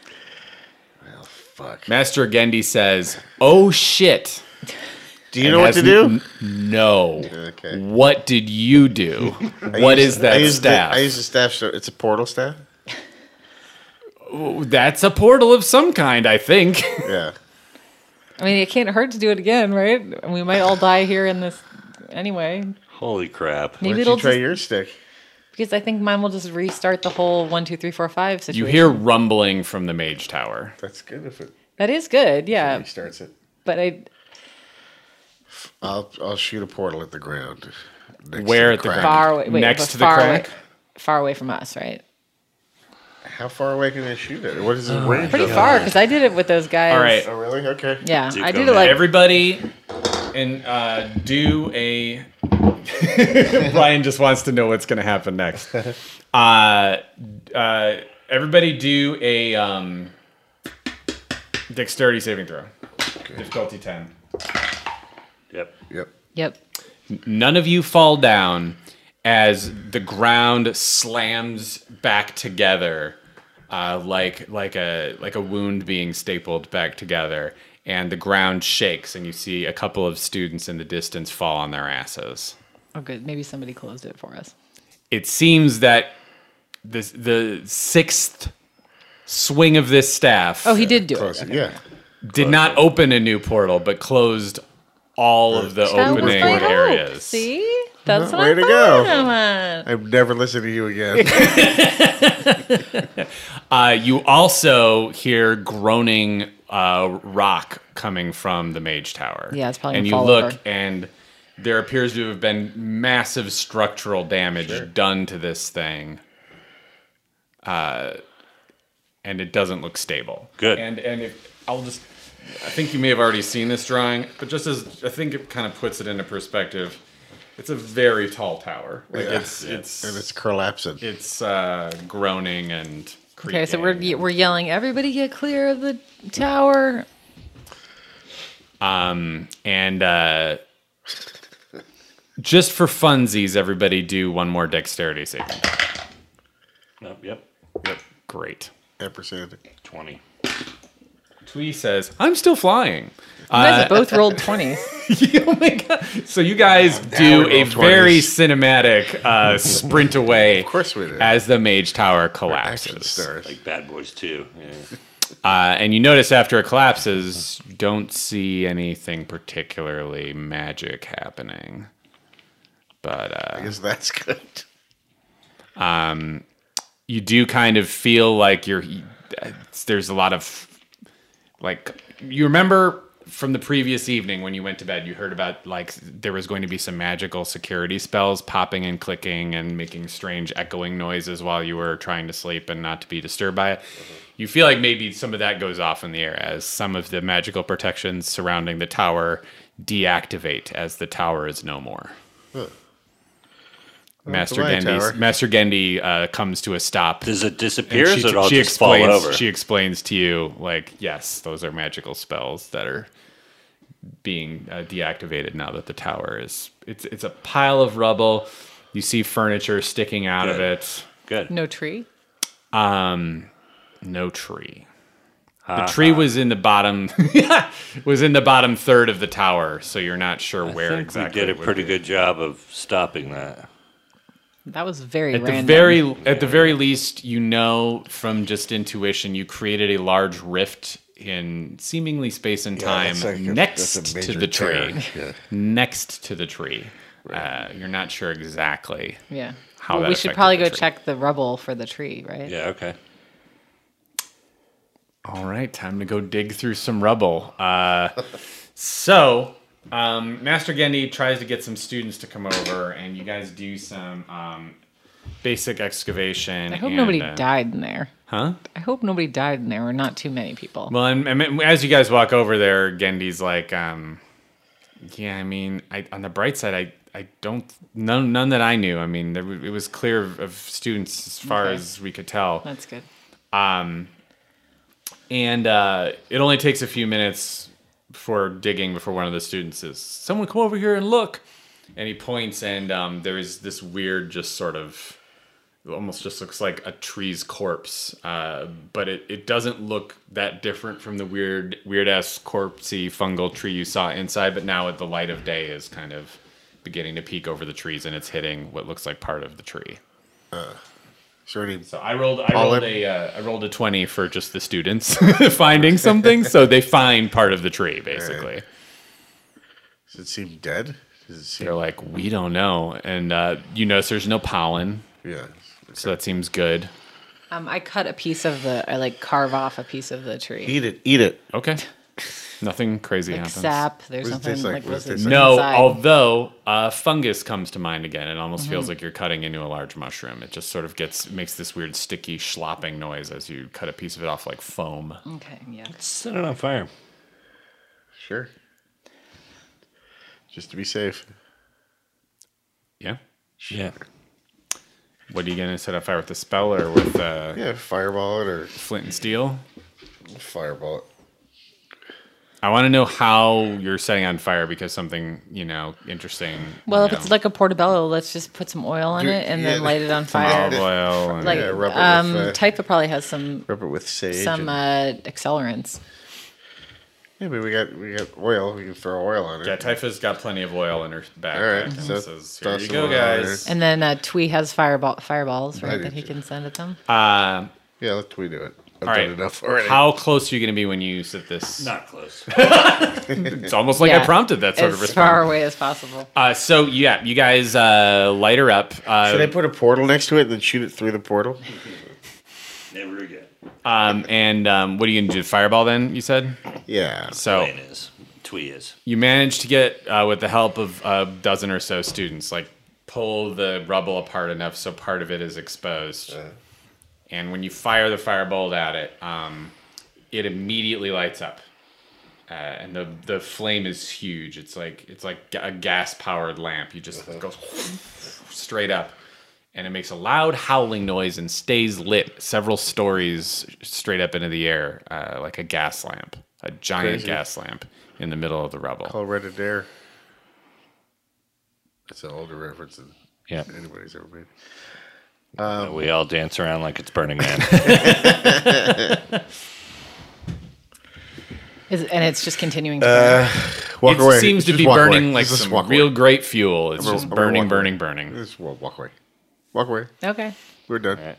S4: fuck.
S5: Master Gendy says, "Oh shit."
S4: Do you know what to do?
S5: No.
S4: Okay.
S5: What did you do? What is that staff?
S4: I use the staff. So it's a portal staff.
S5: That's a portal of some kind, I think.
S4: Yeah.
S3: I mean, it can't hurt to do it again, right? We might all die here in this anyway.
S2: Holy crap.
S3: Maybe
S4: Why
S3: it'll
S4: don't you try
S3: just,
S4: your stick?
S3: because I think mine will just restart the whole 1, 2, 3, 4, 5 situation.
S5: You hear rumbling from the mage tower.
S4: That's good if it
S3: that is good, yeah.
S4: restarts it.
S3: But
S4: I'll shoot a portal at the ground. next
S5: Where
S4: to
S5: at the
S4: crack.
S5: ground?
S3: far away, wait,
S5: Next
S3: but
S5: to the
S3: far
S5: crack?
S3: far away from us, right?
S4: How far away can I shoot it? What is the range?
S3: Pretty
S4: of it?
S3: far, because I did it with those guys.
S5: All right.
S4: Oh, really? Okay.
S3: Yeah,
S2: Keep
S3: I did
S2: going.
S3: it like
S5: Everybody, and do a. Brian just wants to know what's going to happen next. Everybody do a dexterity saving throw. Difficulty 10.
S2: Yep.
S4: Yep.
S3: Yep.
S5: None of you fall down as the ground slams back together, like a wound being stapled back together, and the ground shakes, and you see a couple of students in the distance fall on their asses.
S3: Oh, good. Maybe somebody closed it for us.
S5: It seems that the sixth swing of this staff
S3: Oh, he did do
S4: Close
S3: it.
S4: it. Yeah.
S5: did not open a new portal, but closed all of the
S3: That was
S5: opening
S3: my hope.
S5: areas.
S3: See? That's what
S4: Way
S3: I
S4: to
S3: thought
S4: go.
S3: I meant.
S4: I've never listened to you again.
S5: You also hear groaning rock coming from the mage tower.
S3: Yeah, it's probably
S5: And
S3: gonna
S5: you
S3: fall
S5: look,
S3: over.
S5: and there appears to have been massive structural damage done to this thing. And it doesn't look stable.
S2: Good.
S5: And if I think you may have already seen this drawing, but just as I think it kind of puts it into perspective, it's a very tall tower. Like
S4: Yeah.
S5: it's
S4: And it's collapsing.
S5: it's groaning and creaking.
S3: Okay, so we're yelling, everybody get clear of the tower.
S5: And just for funsies, everybody do one more dexterity saving.
S2: Yep.
S5: Great.
S4: Ampersand.
S2: 20.
S5: Twee says, "I'm still flying."
S3: You guys have both rolled 20s.
S5: Oh my god! So you guys do
S4: we
S5: a
S4: roll
S5: very
S4: 20s.
S5: cinematic sprint away.
S4: Of course we do.
S5: As the mage tower
S4: Action
S5: collapses.
S4: stars.
S2: Like Bad Boys 2. Yeah.
S5: And you notice after it collapses, you don't see anything particularly magic happening. But
S4: I guess that's good.
S5: you do kind of feel like there's a lot of, like, you remember from the previous evening when you went to bed, you heard about, like, there was going to be some magical security spells popping and clicking and making strange echoing noises while you were trying to sleep and not to be disturbed by it. You feel like maybe some of that goes off in the air as some of the magical protections surrounding the tower deactivate as the tower is no more.
S4: Huh.
S5: Master Gendy comes to a stop.
S2: Does it disappear?
S5: And
S2: Or does it all just fall over?
S5: She explains to you, like, yes, those are magical spells that are being deactivated now that the tower is. It's a pile of rubble. You see furniture sticking out of it.
S2: Good.
S3: No tree?
S5: No tree. The tree was in the bottom third of the tower, so you're not sure where
S2: I think
S5: exactly.
S2: we did a pretty good job of stopping that.
S3: That was very
S5: At
S3: random.
S5: the very least, you know from just intuition, you created a large rift in seemingly space and time
S6: that's
S5: next
S6: a
S5: to
S6: major
S5: the tree.
S6: tear. Yeah.
S5: Next to the tree. You're not sure exactly.
S3: Yeah.
S5: How
S3: Well,
S5: that
S3: we should
S5: affected
S3: probably
S5: the
S3: go
S5: tree.
S3: check the rubble for the tree, right?
S2: Yeah, okay.
S5: All right, time to go dig through some rubble. So, Master Gendy tries to get some students to come over, and you guys do some basic excavation.
S3: I hope
S5: and,
S3: nobody died in there.
S5: Huh?
S3: I hope nobody died in there, or not too many people.
S5: Well, and as you guys walk over there, Gendy's like, yeah, I mean, on the bright side, I don't, none that I knew. I mean, it was clear of students as far
S3: Okay.
S5: as we could tell.
S3: That's good.
S5: And it only takes a few minutes before one of the students says, "Someone come over here and look." And he points, and there is this weird, just sort of, it almost just looks like a tree's corpse. But it doesn't look that different from the weird-ass corpsey fungal tree you saw inside. But now the light of day is kind of beginning to peek over the trees, and it's hitting what looks like part of the tree.
S4: So
S5: I rolled a 20 for just the students finding something, so they find part of the tree basically.
S4: does it seem dead? Does it seem?
S5: They're like, we don't know, and you notice there's no pollen,
S4: Yeah.
S5: so that seems good.
S3: I cut a piece of I carve off a piece of the tree.
S4: Eat it. Eat it.
S5: Okay, nothing crazy
S3: Like
S5: happens.
S3: sap. There's
S4: What does it
S3: something
S4: taste like?
S3: like
S4: What
S3: was
S4: does it
S3: it
S4: taste like?
S5: No,
S3: inside?
S5: although fungus comes to mind again. It almost feels like you're cutting into a large mushroom. It just sort of makes this weird sticky slopping noise as you cut a piece of it off like foam.
S3: Okay, yeah.
S2: Set it on fire.
S4: Sure. Just to be safe.
S5: Yeah.
S2: Yeah.
S5: What are you gonna set on fire with the spell or with
S4: Yeah, fireball it or
S5: flint and steel?
S4: fireball it.
S5: I want to know how you're setting on fire because something, interesting.
S3: Well, if it's like a portobello, let's just put some oil in it and then light it on fire.
S5: olive oil, and
S3: Like
S4: Yeah, rub it with,
S3: Typha probably has some
S4: Rub it with sage.
S3: accelerants.
S4: Yeah, but we got oil. We can throw oil on it.
S5: yeah, Typha's got plenty of oil in her backpack.
S4: All right,
S5: and
S4: so
S5: says, "Here
S4: toss
S5: you
S4: some
S5: go,
S4: oil on
S5: guys."
S3: And then Twee has fireballs,
S4: I
S3: right,
S4: do
S3: that he
S4: too.
S3: can send at them.
S5: All
S4: Yeah, let we do it. I've
S5: right.
S4: done enough already.
S5: How close are you going to be when you set this?
S2: Not close.
S5: It's almost like I
S3: Yeah.
S5: prompted that sort of
S3: As far
S5: response.
S3: away as possible.
S5: So yeah, you guys light her up.
S4: Should I put a portal next to it and then shoot it through the portal?
S2: Never again.
S5: And what are you going to do? Fireball then? You said.
S4: Yeah.
S5: So
S2: Lane is. Twee is.
S5: you managed to get, with the help of a dozen or so students, like pull the rubble apart enough so part of it is exposed. And when you fire the firebolt at it, it immediately lights up, and the flame is huge. It's like a gas powered lamp. You just it goes straight up, and it makes a loud howling noise and stays lit several stories straight up into the air, like a gas lamp, a giant
S4: Crazy.
S5: gas lamp in the middle of the rubble.
S4: Call Red Adair. That's an older reference than
S2: Yeah.
S4: anybody's ever made.
S2: We all dance around like it's Burning Man.
S3: And it's just continuing to burn.
S4: Walk
S5: It
S4: away.
S5: seems to
S4: Just
S5: be
S4: walk away.
S5: burning like
S4: Just
S5: some
S4: walk away.
S5: real great fuel. It's just
S4: I'm gonna
S5: burning,
S4: walk
S5: burning,
S4: away.
S5: burning.
S4: Just walk away. Walk away.
S3: Okay.
S4: We're done.
S2: All right.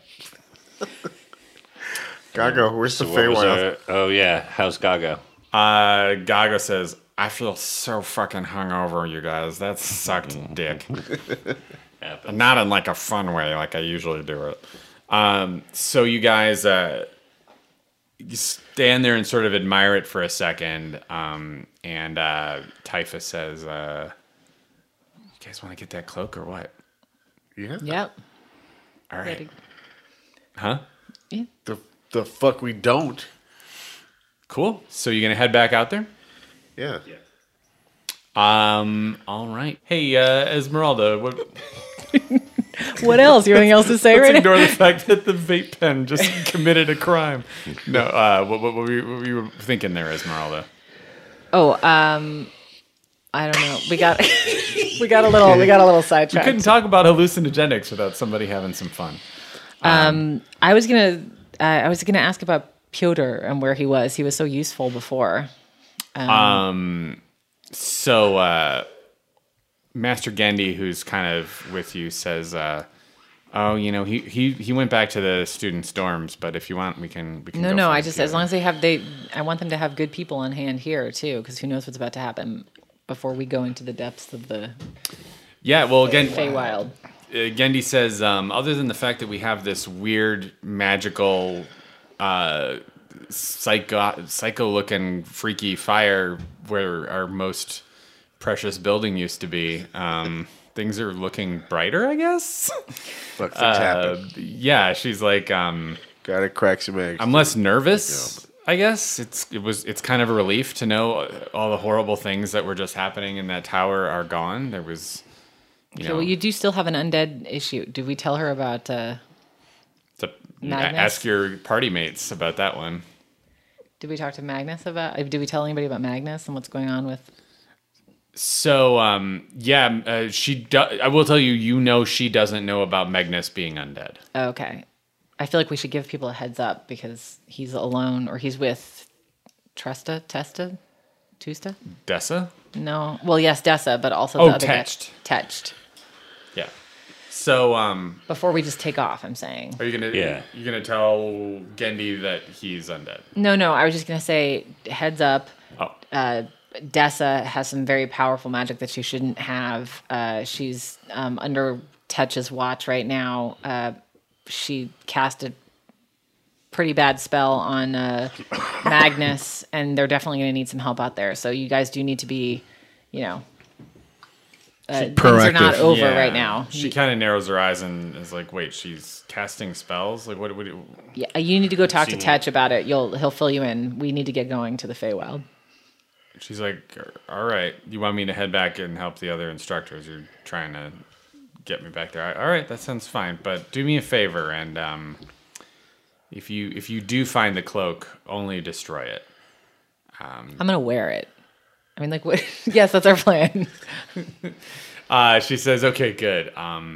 S4: Gago, where's the
S2: So what was
S4: Feywild?
S2: oh, yeah. How's Gago?
S5: Gaga says, "I feel so fucking hungover, you guys. That sucked dick.
S2: Happens.
S5: Not in like a fun way, like I usually do it." So you guys you stand there and sort of admire it for a second, and Typhus says, "You guys want to get that cloak or what?"
S4: Yeah.
S3: Yep.
S5: All right. Huh?
S3: Yeah.
S4: The fuck we don't.
S5: Cool. So you're gonna head back out there?
S4: Yeah.
S5: All right. Hey, Esmeralda, what?
S3: What else? You have anything else to say
S5: Let's
S3: right now?
S5: ignore the fact that the vape pen just committed a crime. No. What were you thinking there, Esmeralda?
S3: Oh, I don't know. We got a little sidetracked.
S5: Couldn't talk about hallucinogenics without somebody having some fun.
S3: I was gonna ask about Piotr and where he was. He was so useful before.
S5: So, Master Gendy, who's kind of with you, says, he went back to the students' dorms, but if you want, we can
S3: No,
S5: go
S3: no.
S5: for
S3: I
S5: it
S3: just
S5: together.
S3: as long as I want them to have good people on hand here too, because who knows what's about to happen before we go into the depths of the
S5: Yeah, well, again,
S3: Feywild.
S5: Gendy says, other than the fact that we have this weird, magical, psycho-looking, freaky fire where our most precious building used to be, things are looking brighter, I guess.
S4: Fuck things happen.
S5: Yeah, she's like,
S4: Gotta crack some eggs.
S5: I'm less nervous. I guess it's kind of a relief to know all the horrible things that were just happening in that tower are gone. There was,
S3: Okay, well, you do still have an undead issue. Did we tell her about? Magnus?
S5: Ask your party mates about that one.
S3: Did we talk to Magnus about? Did we tell anybody about Magnus and what's going on with?
S5: So, she. I will tell you. She doesn't know about Magnus being undead.
S3: Okay, I feel like we should give people a heads up because he's alone or he's with Tusta.
S5: Dessa?
S3: No, well, yes, Dessa, but also
S5: Oh,
S3: the other guy.
S5: Tetched.
S3: Tetched.
S5: Yeah. So,
S3: Before we just take off, I'm saying.
S5: are you gonna?
S2: Yeah.
S5: You gonna tell Gendy that he's undead?
S3: No, I was just gonna say heads up.
S5: Oh.
S3: Dessa has some very powerful magic that she shouldn't have. She's under Tetch's watch right now. She cast a pretty bad spell on Magnus, and they're definitely going to need some help out there. So you guys do need to be, things are not
S4: Proactive.
S3: over
S5: Yeah.
S3: right now.
S5: She kind of narrows her eyes and is like, "Wait, she's casting spells? Like, what?
S3: Yeah, you need to go talk to Tetch about it. He'll fill you in. We need to get going to the Feywild.
S5: She's like, all right, you want me to head back and help the other instructors? You're trying to get me back there. All right, that sounds fine. But do me a favor, and if you do find the cloak, only destroy it.
S3: I'm gonna wear it. I mean, like, what? Yes, that's our plan.
S5: She says, okay, good.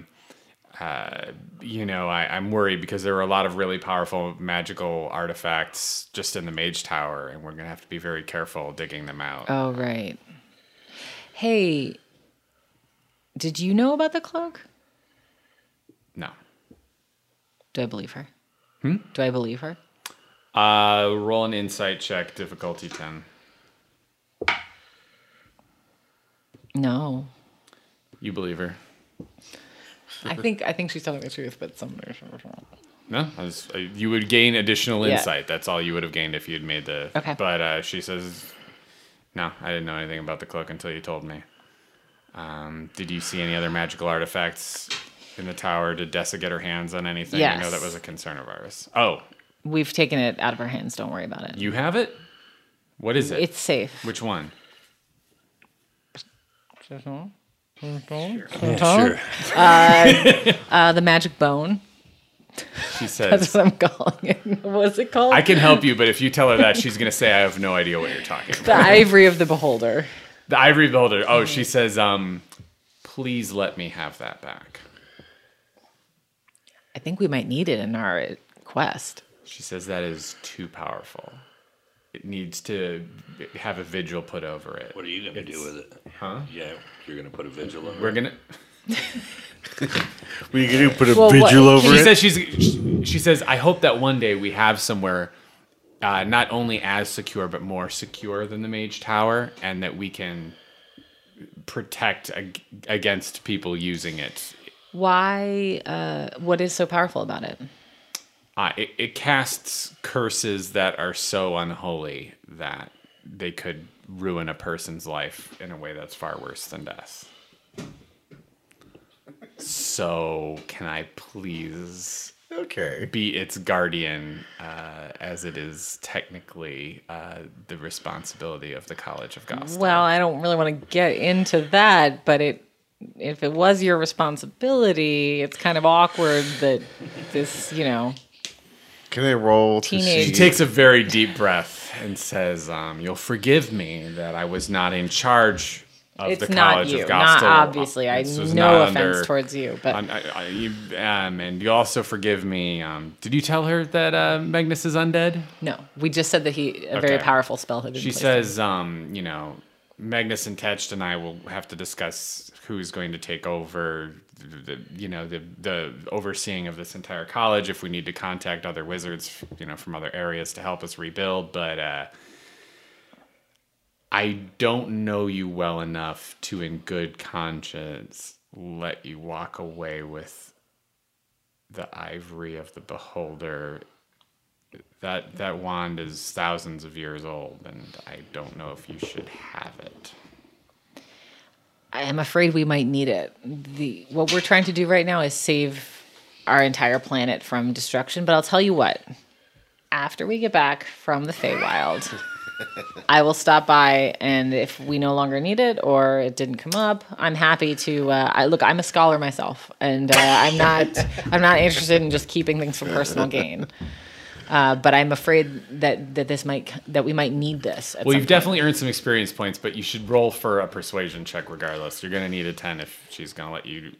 S5: I'm worried because there were a lot of really powerful magical artifacts just in the Mage Tower, and we're going to have to be very careful digging them out.
S3: Oh, right. Hey, did you know about the cloak?
S5: No.
S3: Do I believe her? Do I believe her?
S5: Roll an insight check, difficulty 10.
S3: No.
S5: You believe her?
S3: I think she's telling the truth, but somebody.
S5: No, you would gain additional
S3: Yeah.
S5: insight. That's all you would have gained if you'd made the.
S3: Okay.
S5: But she says, "No, I didn't know anything about the cloak until you told me." Did you see any other magical artifacts in the tower? Did Dessa get her hands on anything? I know
S3: Yes.
S5: that was a concern of ours. Oh,
S3: We've taken it out of our hands. Don't worry about it.
S5: you have it. What is it?
S3: It's safe.
S5: Which one?
S2: Sure.
S3: The magic bone.
S5: She
S3: That's
S5: says,
S3: what I'm calling it. What's it called?
S5: "I can help you, but if you tell her that, she's gonna say I have no idea what you're talking about."
S3: The ivory of the beholder.
S5: The ivory beholder. Oh, she says, "Please let me have that back."
S3: I think we might need it in our quest.
S5: She says that is too powerful. It needs to have a vigil put over it.
S2: What are you gonna do with it?
S5: Huh?
S2: Yeah, you're gonna put a vigil on
S5: We're
S2: it.
S5: gonna.
S4: What are you going to do? Put a
S3: Well,
S4: vigil
S3: what-
S4: over
S5: She
S4: it?
S5: says she says I hope that one day we have somewhere not only as secure but more secure than the Mage Tower, and that we can protect against people using it.
S3: Why? What is so powerful about it?
S5: It casts curses that are so unholy that they could ruin a person's life in a way that's far worse than death. So, can I please be its guardian, as it is technically the responsibility of the College of Gotham?
S3: Well, I don't really want to get into that, but if it was your responsibility, it's kind of awkward that this,
S4: Can I roll
S3: Teenage-
S5: She takes a very deep breath and says, "You'll forgive me that I was not in charge of
S3: it's
S5: the
S3: not
S5: College
S3: you.
S5: of
S3: Not
S5: Gotham.
S3: obviously. I
S5: This was
S3: no
S5: not
S3: offense
S5: under-
S3: towards you, but
S5: and you also forgive me. Did you tell her that Magnus is undead?"
S3: no. We just said that a very
S5: Okay.
S3: powerful spell had been
S5: She
S3: placed on him.
S5: says, Magnus and Tetched and I will have to discuss who's going to take over the overseeing of this entire college, if we need to contact other wizards, from other areas to help us rebuild. But I don't know you well enough to, in good conscience, let you walk away with the ivory of the beholder. That wand is thousands of years old, and I don't know if you should have it.
S3: I am afraid we might need it. What we're trying to do right now is save our entire planet from destruction. But I'll tell you what, after we get back from the Feywild, I will stop by, and if we no longer need it or it didn't come up, I'm happy to. I'm a scholar myself, and I'm not interested in just keeping things for personal gain. But I'm afraid that we might need this.
S5: Well, you've definitely earned some experience points, but you should roll for a persuasion check regardless. You're going to need a 10 if she's going to let you.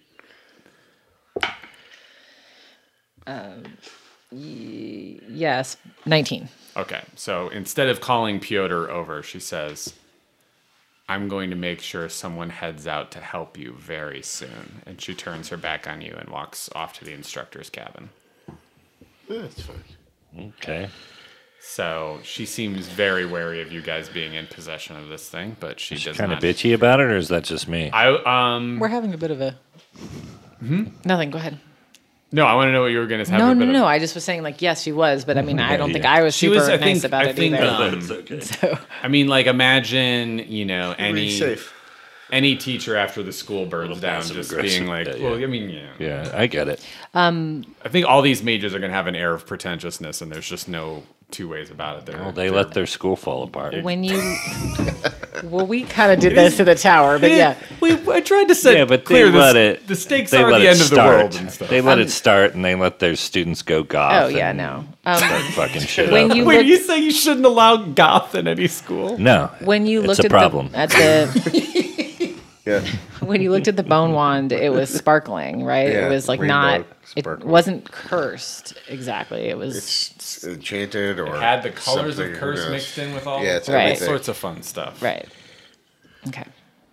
S3: Yes, 19.
S5: Okay, so instead of calling Piotr over, she says, "I'm going to make sure someone heads out to help you very soon." And she turns her back on you and walks off to the instructor's cabin.
S4: That's fine.
S2: Okay.
S5: So she seems very wary of you guys being in possession of this thing, but she does
S2: Kind of
S5: not.
S2: bitchy about it, or is that just me?
S3: We're having a bit of a. Nothing. Go ahead.
S5: No, I want to know what you were going to have.
S3: No. I just was saying, yes, she was, but I mean, I don't think I was
S5: She
S3: super
S5: was, I
S3: nice
S5: think,
S3: about
S5: I
S3: it
S5: think,
S3: either. So
S5: I mean, imagine,
S4: Really safe.
S5: any teacher after the school burns down just being like, well, I mean,
S2: Yeah, I get it.
S5: I think all these mages are going to have an air of pretentiousness, and there's just no two ways about it.
S2: Well, they let their school fall apart.
S3: when you, we kind of did this to the tower, but yeah.
S5: I tried to set
S2: Yeah, but
S5: clear
S2: they let it.
S5: the stakes
S2: they
S5: are
S2: let
S5: the
S2: it
S5: end of the
S2: start.
S5: world and stuff.
S2: They let it start, and they let their students go goth.
S3: Oh yeah,
S2: and
S3: no.
S2: start fucking shit
S3: When
S2: up.
S3: you
S5: Wait,
S3: look,
S5: you say you shouldn't allow goth in any school?
S2: No,
S3: when you
S2: it's
S3: looked
S2: a
S3: at
S2: problem.
S4: Yeah.
S3: when you looked at the bone wand, it was sparkling, right?
S4: Yeah,
S3: It was like
S4: rainbow
S3: not. It
S4: sparkling.
S3: wasn't cursed exactly. It was.
S4: It's enchanted or
S5: Had the colors
S4: something,
S5: of
S4: who
S5: curse
S4: knows?
S5: mixed in with all,
S4: Yeah, it's
S3: Right.
S5: all
S4: everything.
S5: sorts of fun stuff.
S3: Right. Okay.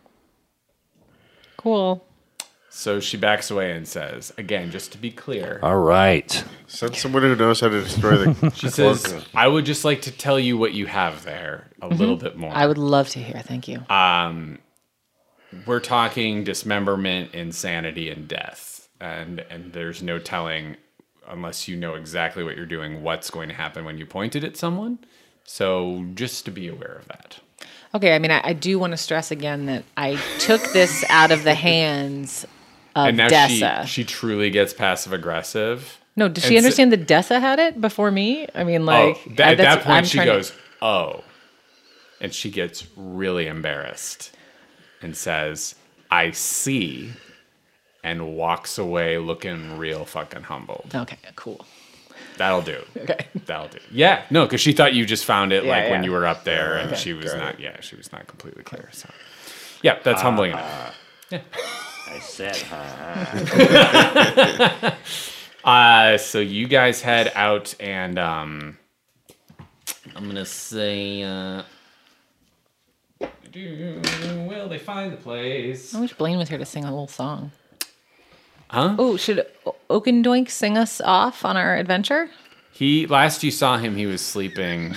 S3: Cool.
S5: So she backs away and says, again, just to be clear,
S2: All right.
S4: Send someone who knows how to destroy the.
S5: she says, I would just like to tell you what you have there a little bit more.
S3: I would love to hear. Thank you.
S5: We're talking dismemberment, insanity, and death. And there's no telling, unless you know exactly what you're doing, what's going to happen when you point it at someone. So just to be aware of that.
S3: Okay. I mean, I do want to stress again that I took this out of the hands of
S5: And now
S3: Dessa.
S5: she truly gets passive aggressive.
S3: No, does
S5: And
S3: she
S5: so-
S3: understand that Dessa had it before me? I mean,
S5: Oh,
S3: like
S5: at
S3: that's-
S5: that point
S3: I'm
S5: she
S3: trying to-
S5: goes, "Oh," and she gets really embarrassed and says, "I see," and walks away looking real fucking humbled.
S3: Okay, cool.
S5: That'll do.
S3: Okay.
S5: That'll do. Yeah, no, because she thought you just found it
S3: Yeah,
S5: like when
S3: yeah.
S5: you were up there, and she was not. Yeah, she was not completely clear. So, yeah, that's humbling enough.
S2: I said,
S5: So you guys head out, and I'm gonna say, will they find the place?
S3: I wish Blaine was here to sing a little song.
S5: Huh?
S3: Oh, should Oakendoink sing us off on our adventure?
S5: Last you saw him, he was sleeping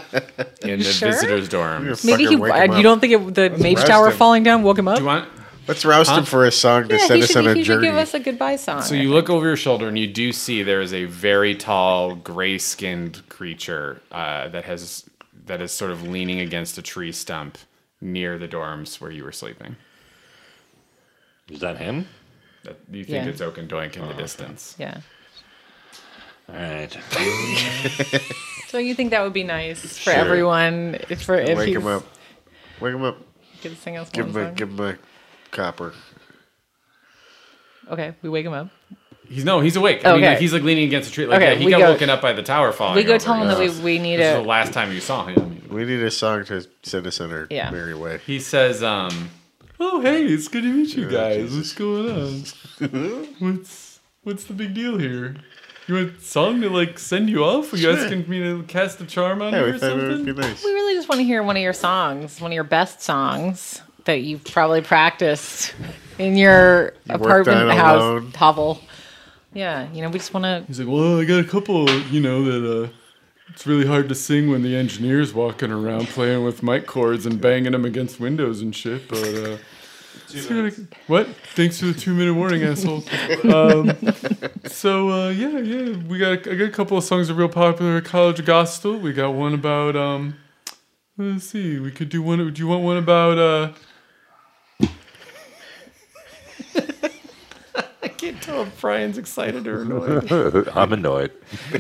S5: in the
S3: Sure?
S5: visitor's dorms.
S3: Maybe
S4: Fucking wake him
S3: you
S4: up.
S3: don't think the mage
S4: rest
S3: tower
S4: him.
S3: falling down woke him up?
S5: Do you want?
S4: Let's roust him for a song to
S3: Yeah,
S4: set
S3: he
S4: us on a
S3: should
S4: journey.
S3: give us a goodbye song.
S5: So you look over your shoulder and you do see there is a very tall, gray-skinned creature that is sort of leaning against a tree stump near the dorms where you were sleeping.
S2: Is that him?
S5: You think
S3: Yeah.
S5: it's Oakendoink in the distance.
S3: Yeah.
S2: All right.
S3: So you think that would be nice for
S2: Sure.
S3: everyone? If
S4: Wake
S3: he's
S4: him up. Wake him up.
S3: Could sing us
S4: Give
S3: one song.
S4: him a copper.
S3: Okay, we wake him up.
S5: He's awake. I mean,
S3: Okay.
S5: like, he's like leaning against a tree. Like,
S3: Okay,
S5: yeah, he
S3: we
S5: got
S3: go-
S5: woken up by the tower falling.
S3: We go
S5: over.
S3: tell him that we need
S5: This is the
S3: a.
S5: last time you saw him.
S4: We need a song to send us on our
S3: Yeah.
S4: merry way.
S5: He says, "Oh, hey, it's good to meet you guys. What's going on? What's the big deal here? You want a song to like send you off? Are you asking me to cast a charm on
S4: Yeah,
S5: you
S4: we
S5: or
S4: thought it would be
S5: something?"
S4: nice.
S3: We really just want to hear one of your songs, one of your best songs that you've probably practiced in your
S4: worked
S3: apartment
S4: on
S3: house
S4: alone.
S3: hovel. Yeah, we just want to.
S5: He's like, "Well, I got a couple, that it's really hard to sing when the engineer's walking around playing with mic cords and banging them against windows and shit." But what? Thanks for the 2-minute warning, asshole. I got a couple of songs that are real popular at College Gospel. We got one about let's see, we could do one. Do you want one about I can't tell if Brian's excited or annoyed.
S2: I'm annoyed.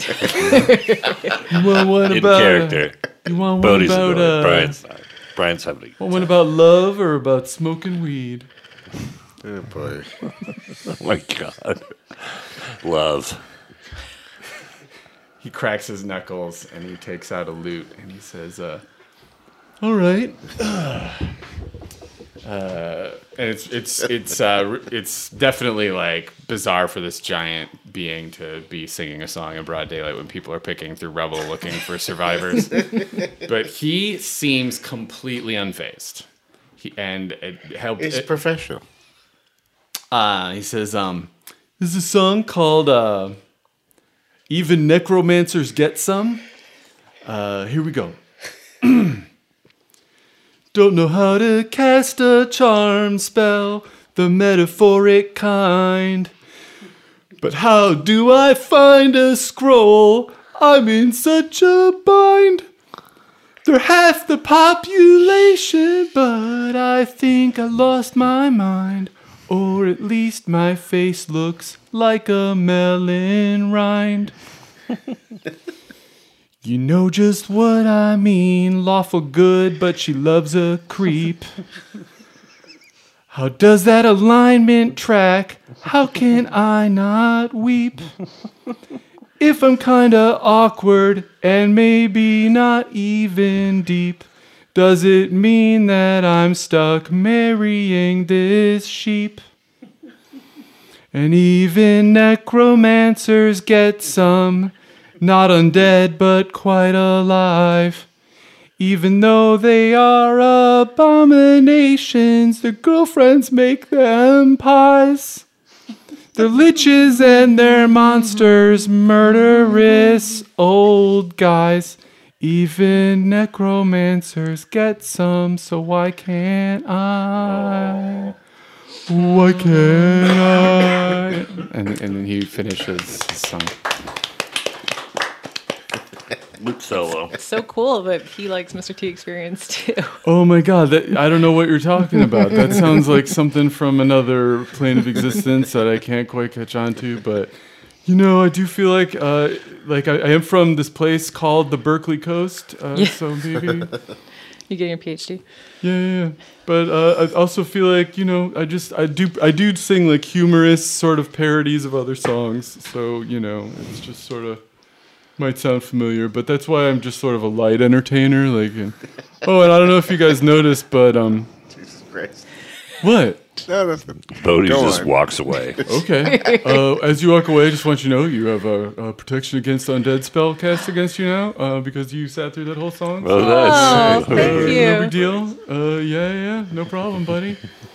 S5: You want one
S2: In
S5: about
S2: character.
S5: You want one
S2: Bodie's
S5: about
S2: annoyed. Brian's not. Brian's having a
S5: want one about love or about smoking weed?
S4: Oh boy.
S2: Oh my God. Love.
S5: He cracks his knuckles and he takes out a lute and he says, "All right." And it's definitely like bizarre for this giant being to be singing a song in broad daylight when people are picking through rubble looking for survivors. But he seems completely unfazed.
S4: He's professional.
S5: He says, "There's a song called Even Necromancers Get Some." Here we go. Don't know how to cast a charm spell, the metaphoric kind. But how do I find a scroll? I'm in such a bind. They're half the population, but I think I lost my mind. Or at least my face looks like a melon rind. You know just what I mean, lawful good, but she loves a creep. How does that alignment track? How can I not weep? If I'm kinda awkward and maybe not even deep, does it mean that I'm stuck marrying this sheep? And even necromancers get some, not undead but quite alive. Even though they are abominations, their girlfriends make them pies. They're liches and they're monsters, murderous old guys. Even necromancers get some, so why can't I? Why can't I? And then he finishes his song.
S2: Luke solo.
S3: So cool that he likes Mr. T Experience too.
S5: Oh my God, I don't know what you're talking about. That sounds like something from another plane of existence that I can't quite catch on to. But, I do feel like I am from this place called the Berkeley Coast. So maybe...
S3: You getting your PhD?
S5: Yeah. But I also feel like, I do sing like humorous sort of parodies of other songs. So, it's just sort of... might sound familiar, but that's why I'm just sort of a light entertainer. And I don't know if you guys noticed, but
S4: Jesus Christ.
S5: what?
S4: No, nothing.
S2: Bodie
S4: Go
S2: just
S4: on.
S2: walks away.
S5: Okay. As you walk away, I just want you to know you have a protection against undead spell cast against you now because you sat through that whole song.
S2: Oh, nice.
S3: Oh, thank
S5: No
S3: you.
S5: big deal. Yeah, no problem, buddy.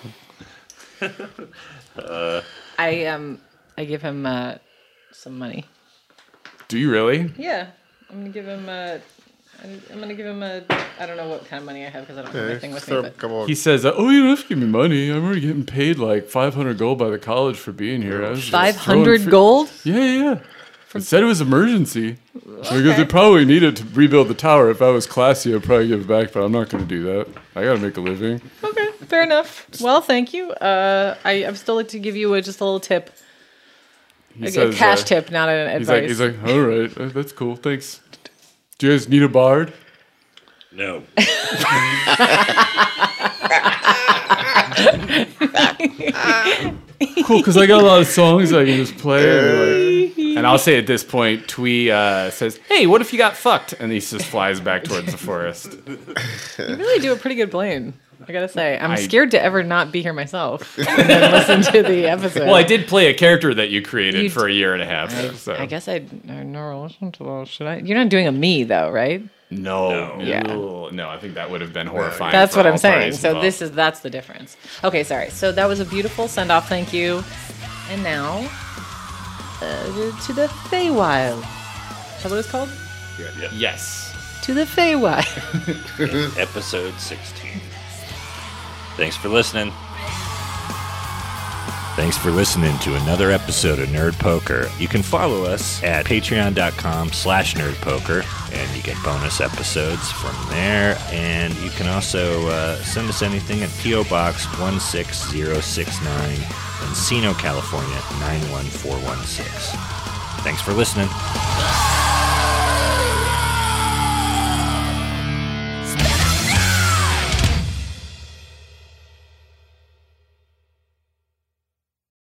S3: I give him some money.
S5: Do you really?
S3: Yeah, I'm gonna give him I'm gonna give him I don't know what kind of money I have because I don't have anything with
S4: Throw
S3: me.
S4: a couple of-
S5: He says, "Oh, you don't have to give me money. I'm already getting paid like 500 gold by the college for being here." I was just
S3: 500
S5: throwing
S3: gold?
S5: Yeah. It said it was emergency because they probably needed to rebuild the tower. If I was classy, I'd probably give it back, but I'm not going to do that. I got to make a living.
S3: Okay, fair enough. Well, thank you. I'd still like to give you just a little tip.
S5: He
S3: A
S5: says,
S3: cash tip, not an advice.
S5: He's like, all right, that's cool. Thanks. Do you guys need a bard?
S2: No.
S5: Cool, because I got a lot of songs I can just play. And I'll say at this point, Twee says, "Hey, what if you got fucked?" And he just flies back towards the forest.
S3: You really do a pretty good Blaine. I gotta say, I'm
S5: I-
S3: scared to ever not be here myself and then listen to the episode.
S5: Well, I did play a character that you created
S3: You
S5: for a year and a half. So.
S3: I guess I'd never listen to those. Should I? You're not doing a me though, right?
S5: No.
S3: Yeah.
S5: No, I think that would have been horrifying.
S3: That's
S5: for
S3: what
S5: all
S3: I'm saying.
S5: parties
S3: So
S5: involved.
S3: that's the difference. Okay, sorry. So that was a beautiful send off. Thank you. And now to the Feywild. Is that what it's called?
S5: Yes.
S3: To the Feywild.
S2: Episode 16. Thanks for listening. Thanks for listening to another episode of Nerd Poker. You can follow us at patreon.com/nerdpoker, and you get bonus episodes from there. And you can also send us anything at P.O. Box 16069, Encino, California 91416. Thanks for listening.